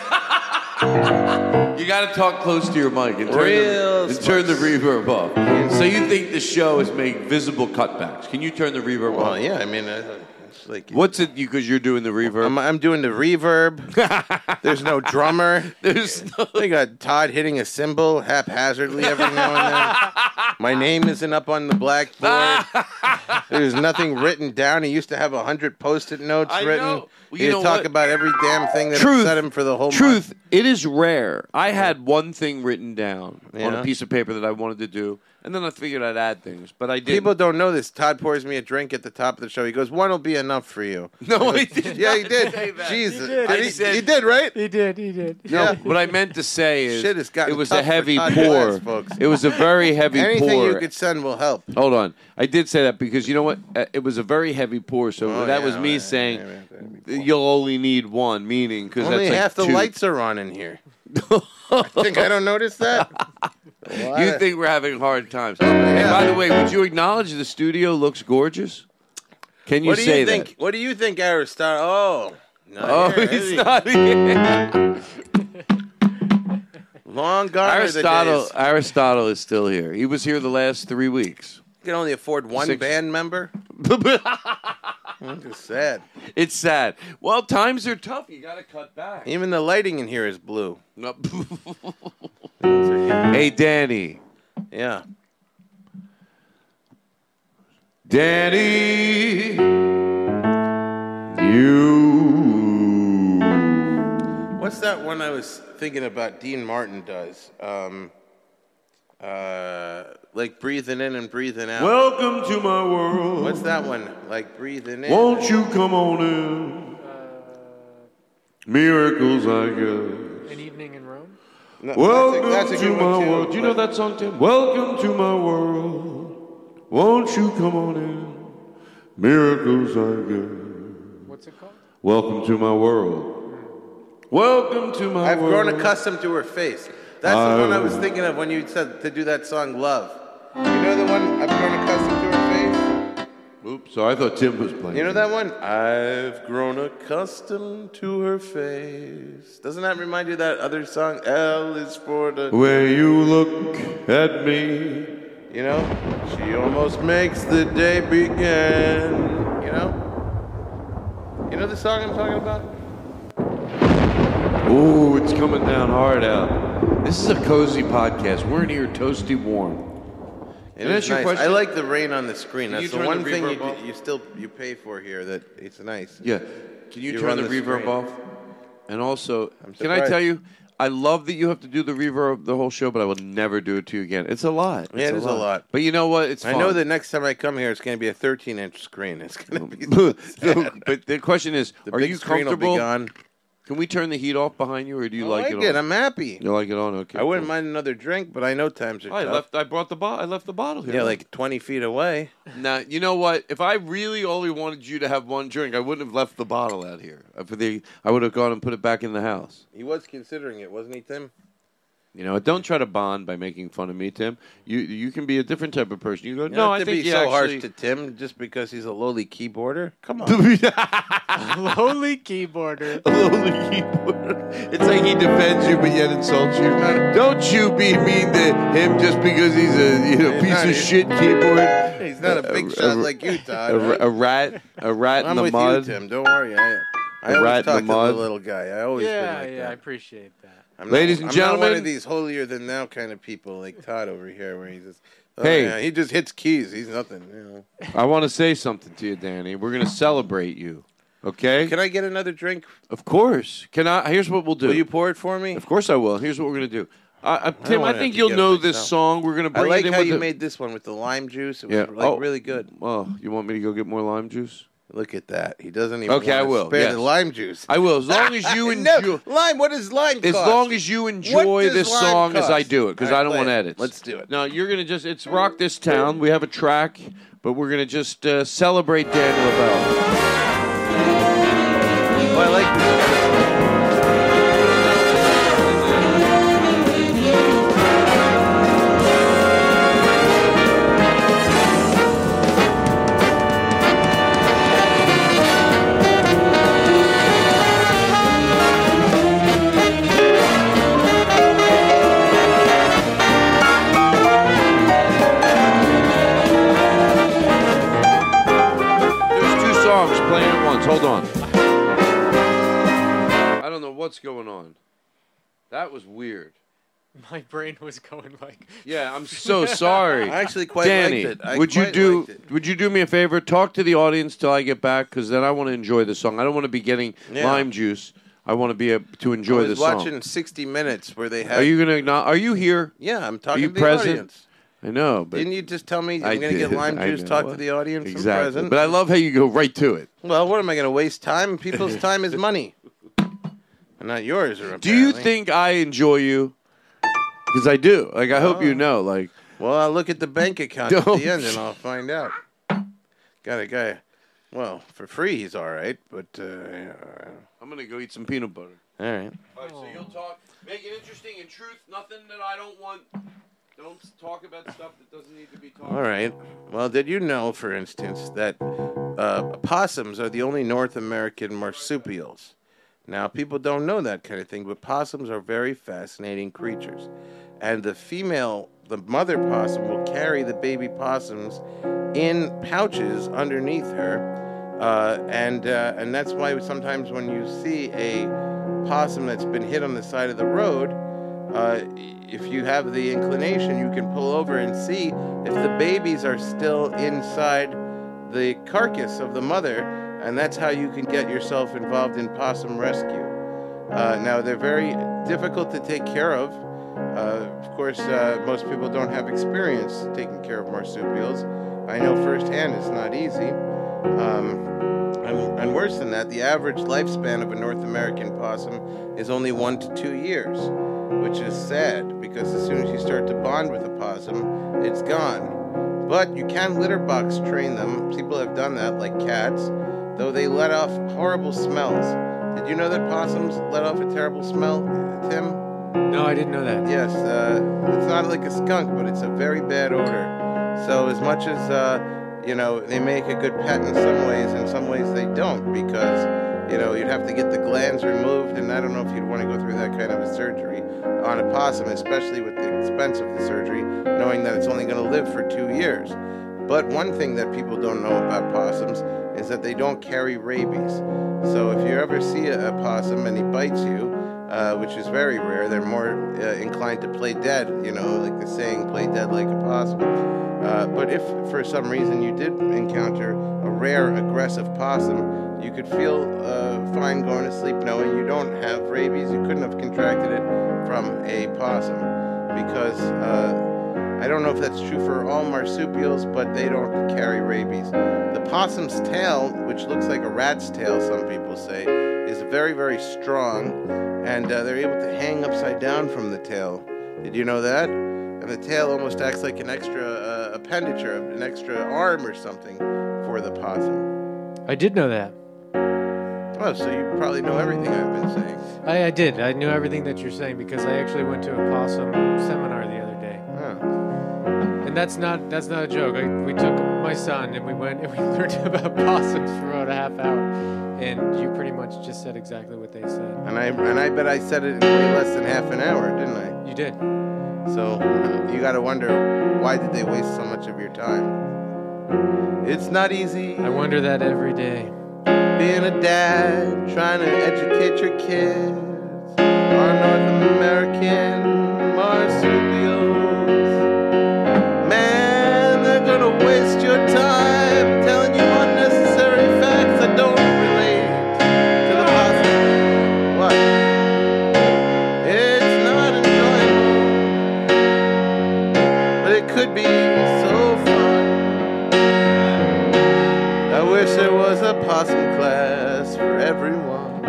You got to talk close to your mic and turn, Real the, and turn the reverb off. So you think the show is make visible cutbacks? Can you turn the reverb Well, off? yeah, I mean, uh, it's like. What's it? Because you, are doing the reverb. I'm, I'm doing the reverb. There's no drummer. There's no. They got Todd hitting a cymbal haphazardly every now and then. My name isn't up on the blackboard. There's nothing written down. He used to have a hundred post-it notes I written. know. Well, you He'd know talk what? about every damn thing that Truth. upset him for the whole Truth, month. it is rare. I had one thing written down on Yeah. a piece of paper that I wanted to do, and then I figured I'd add things, but I didn't. People don't know this. Todd pours me a drink at the top of the show. He goes, "One will be enough for you." No, I did. Yeah, he not did. say that. Jesus, He did. Did I he, said- he did, right? He did, he did. No, Yeah. what I meant to say is Shit has gotten it was tough a for heavy Todd pour. Glass, folks. It was a very heavy Anything pour. you could send will help. Hold on. I did say that because you know what? Uh, It was a very heavy pour, so Oh, that yeah, was me right, saying right, right, right. you'll only need one, meaning because Only that's like half the two. lights are on in here. I think I don't notice that. You think we're having hard times. And by the way, would you acknowledge the studio looks gorgeous? Can you what do say you think? that? What do you think, Aristotle? Oh, not Oh, here, is he's he? not here. Long gone Aristotle, are the days. Aristotle is still here. He was here the last three weeks. You can only afford one Six. band member. I'm just sad. It's sad. Well, times are tough. You got to cut back. Even the lighting in here is blue. No. Hey, Danny. Yeah. Danny, you What's that one I was thinking about Dean Martin does? Um, uh, like breathing in and breathing out. Welcome to my world. What's that one? Like breathing in. Won't you come on in? Miracles, I guess. An Evening in Rome? No, Welcome that's a, that's a to good my one too, world. Do you know that song, Tim? Welcome to my world. Won't you come on in? Miracles, I guess. What's it called? Welcome to my world. Welcome to my I've world. grown accustomed to her face. That's I the one I was will. thinking of when you said to do that song, Love. You know the one, I've grown accustomed to her face? Oops, sorry, I thought Tim was playing. You know that one? I've grown accustomed to her face. Doesn't that remind you of that other song? L is for the... Where you look at me. You know? She almost makes the day begin. You know? You know the song I'm talking about? Ooh, it's coming down hard out. This is a cozy podcast. We're in here toasty warm. It Can I is ask you a nice. question? I like the rain on the screen. Can That's you the turn one the thing you, reverb off? do, you still you pay for here. That it's nice. Yeah. Can you, You turn run the, the reverb screen. off? And also, I'm can I surprised. tell you, I love that you have to do the reverb the whole show, but I will never do it to you again. It's a lot. Yeah, It's it is a lot. But you know what? It's I fun. know that next time I come here, it's going to be a thirteen-inch screen. It's going to be. No, sad. but the question is, The are big you screen will be comfortable? gone. Can we turn the heat off behind you, or do you I like, like it it. on? I'm happy. You like it on? Okay. I wouldn't cool. mind another drink, but I know times are I tough. left. I brought the bottle. I left the bottle here. Yeah, like twenty feet away. Now, you know what? If I really only wanted you to have one drink, I wouldn't have left the bottle out here. Uh, For the, I would have gone and put it back in the house. He was considering it, wasn't he, Tim? You know, don't try to bond by making fun of me, Tim. You you can be a different type of person. You go, You no, don't I have to think be you so actually... harsh to Tim just because he's a lowly keyboarder. Come on. Lowly keyboarder. lowly keyboard. It's like he defends you but yet insults you. Don't you be mean to him just because he's a you know He's piece not- of shit keyboard. He's not a big A- shot a- like you, Todd. A, right? a rat, a rat I'm in the with mud. you, Tim. Don't worry. I, I A always rat in talk the to mud. the little guy. I always Yeah, been like yeah, I that. appreciate that. I'm Ladies not, and I'm not one gentlemen- of these holier than thou kind of people like Todd over here, where he just oh, Hey. yeah, he just hits keys. He's nothing. You know. I want to say something to you, Danny. We're going to celebrate you. Okay? Can I get another drink? Of course. Can I? Here's what we'll do. Will you pour it for me? Of course I will. Here's what we're going to do. Uh, uh, Tim, I, wanna have think to you'll get it know this myself. song. We're going to I bring like it in how with you the- made this one with the lime juice. It was Yeah. like Oh. really good. Oh, you want me to go get more lime juice? Look at that. He doesn't even Okay, I wanna will, spare yes. the lime juice. I will, as long as you No, enjoy. lime. What does lime As cost? long as you What enjoy does this lime song as I cost? do it, because All right, I don't play want it. edits. Let's do it. No, you're gonna just. It's Rock This Town. We have a track, but we're gonna just uh, celebrate Danny LaBelle. Oh, I like this. There's two songs playing at once. Hold on. I don't know what's going on. That was weird. My brain was going like. Yeah, I'm so sorry. I actually quite Danny, liked it. I would you quite do liked it. would you do me a favor? Talk to the audience till I get back, because then I want to enjoy the song. I don't want to be getting Yeah. lime juice. I want to be able to enjoy I the was song. watching sixty minutes where they had. Are you gonna? Not, are you here? Yeah, I'm Are talking you to the present? audience. I know, but Didn't you just tell me I I'm going to get did. lime I juice? know. Talk to the audience. I'm exactly. present. But I love how you go right to it. Well, what am I going to waste time? People's time is money, and not yours. Or Do you apparently. think I enjoy you? Because I do. Like I hope you know. Like Well, I'll look at the bank account at Don't. the end, and I'll find out. Got a guy. Well, for free, he's all right, but uh, yeah, I'm gonna go eat some peanut butter. all right. All right, so you'll talk. Make it interesting. In truth, nothing that I don't want. Don't talk about stuff that doesn't need to be talked. All right. Well, did you know, for instance, that uh, possums are the only North American marsupials? Now, people don't know that kind of thing, but possums are very fascinating creatures. And the female, the mother possum, will carry the baby possums in pouches underneath her. Uh, and, uh, and that's why sometimes when you see a possum that's been hit on the side of the road, uh, if you have the inclination, you can pull over and see if the babies are still inside the carcass of the mother, and that's how you can get yourself involved in possum rescue. Uh, now, they're very difficult to take care of. Uh, of course, uh, most people don't have experience taking care of marsupials. I know firsthand it's not easy. Um, and, and worse than that, the average lifespan of a North American possum is only one to two years, which is sad because as soon as you start to bond with a possum, it's gone. But you can litter box train them. People have done that, like cats, though they let off horrible smells. Did you know that possums let off a terrible smell, Tim? No, I didn't know that. Yes, uh, it's not like a skunk, but it's a very bad odor. So as much as, uh, you know, they make a good pet in some ways, in some ways they don't, because, you know, you'd have to get the glands removed, and I don't know if you'd want to go through that kind of a surgery on a possum, especially with the expense of the surgery, knowing that it's only going to live for two years. But one thing that people don't know about possums is that they don't carry rabies. So if you ever see a, a possum and he bites you, uh, which is very rare, they're more uh, inclined to play dead, you know, like the saying, play dead like a possum. Uh, but if for some reason you did encounter a rare aggressive possum, you could feel uh, fine going to sleep knowing you don't have rabies. You couldn't have contracted it from a possum because uh, I don't know if that's true for all marsupials, but they don't carry rabies. The possum's tail, which looks like a rat's tail, some people say, is very, very strong, and uh, they're able to hang upside down from the tail. Did you know that? And the tail almost acts like an extra uh, appendage or an extra arm or something for the possum. I did know that. Oh, so you probably know everything I've been saying. I, I did. I knew everything that you're saying because I actually went to a possum seminar the other day. Oh. And that's not that's not a joke. I, we took my son and we went and we learned about possums for about a half hour. And you pretty much just said exactly what they said. And I and I bet I said it in way less than half an hour, didn't I? You did. So uh, you got to wonder, why did they waste so much of your time? It's not easy. I wonder that every day. Being a dad, trying to educate your kids on North American marsupials. Man, they're gonna waste your time telling you unnecessary facts that don't relate to the possum. What? It's not enjoyable, but it could be so fun. I wish there was a possum class for everyone.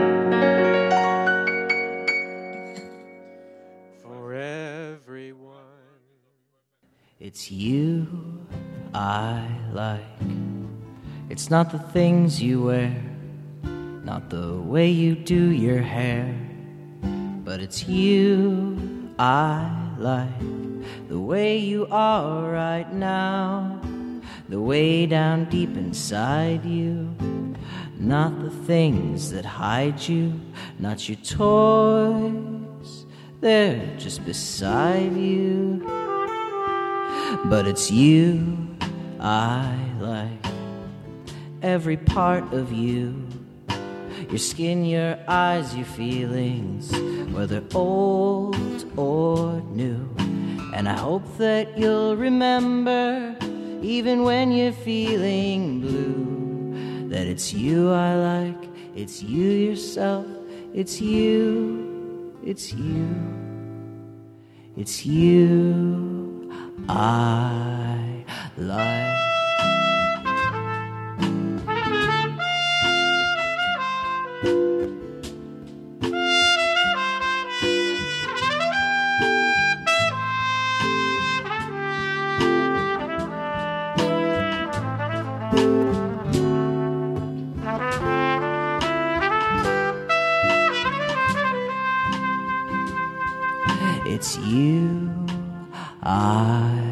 For everyone. It's you I like. It's not the things you wear, not the way you do your hair, but it's you I like. The way you are right now, the way down deep inside you. Not the things that hide you, not your toys, they're just beside you. But it's you I like, every part of you. Your skin, your eyes, your feelings, whether old or new. And I hope that you'll remember, even when you're feeling blue, that it's you I like, it's you yourself, it's you, it's you, it's you I like. It's you I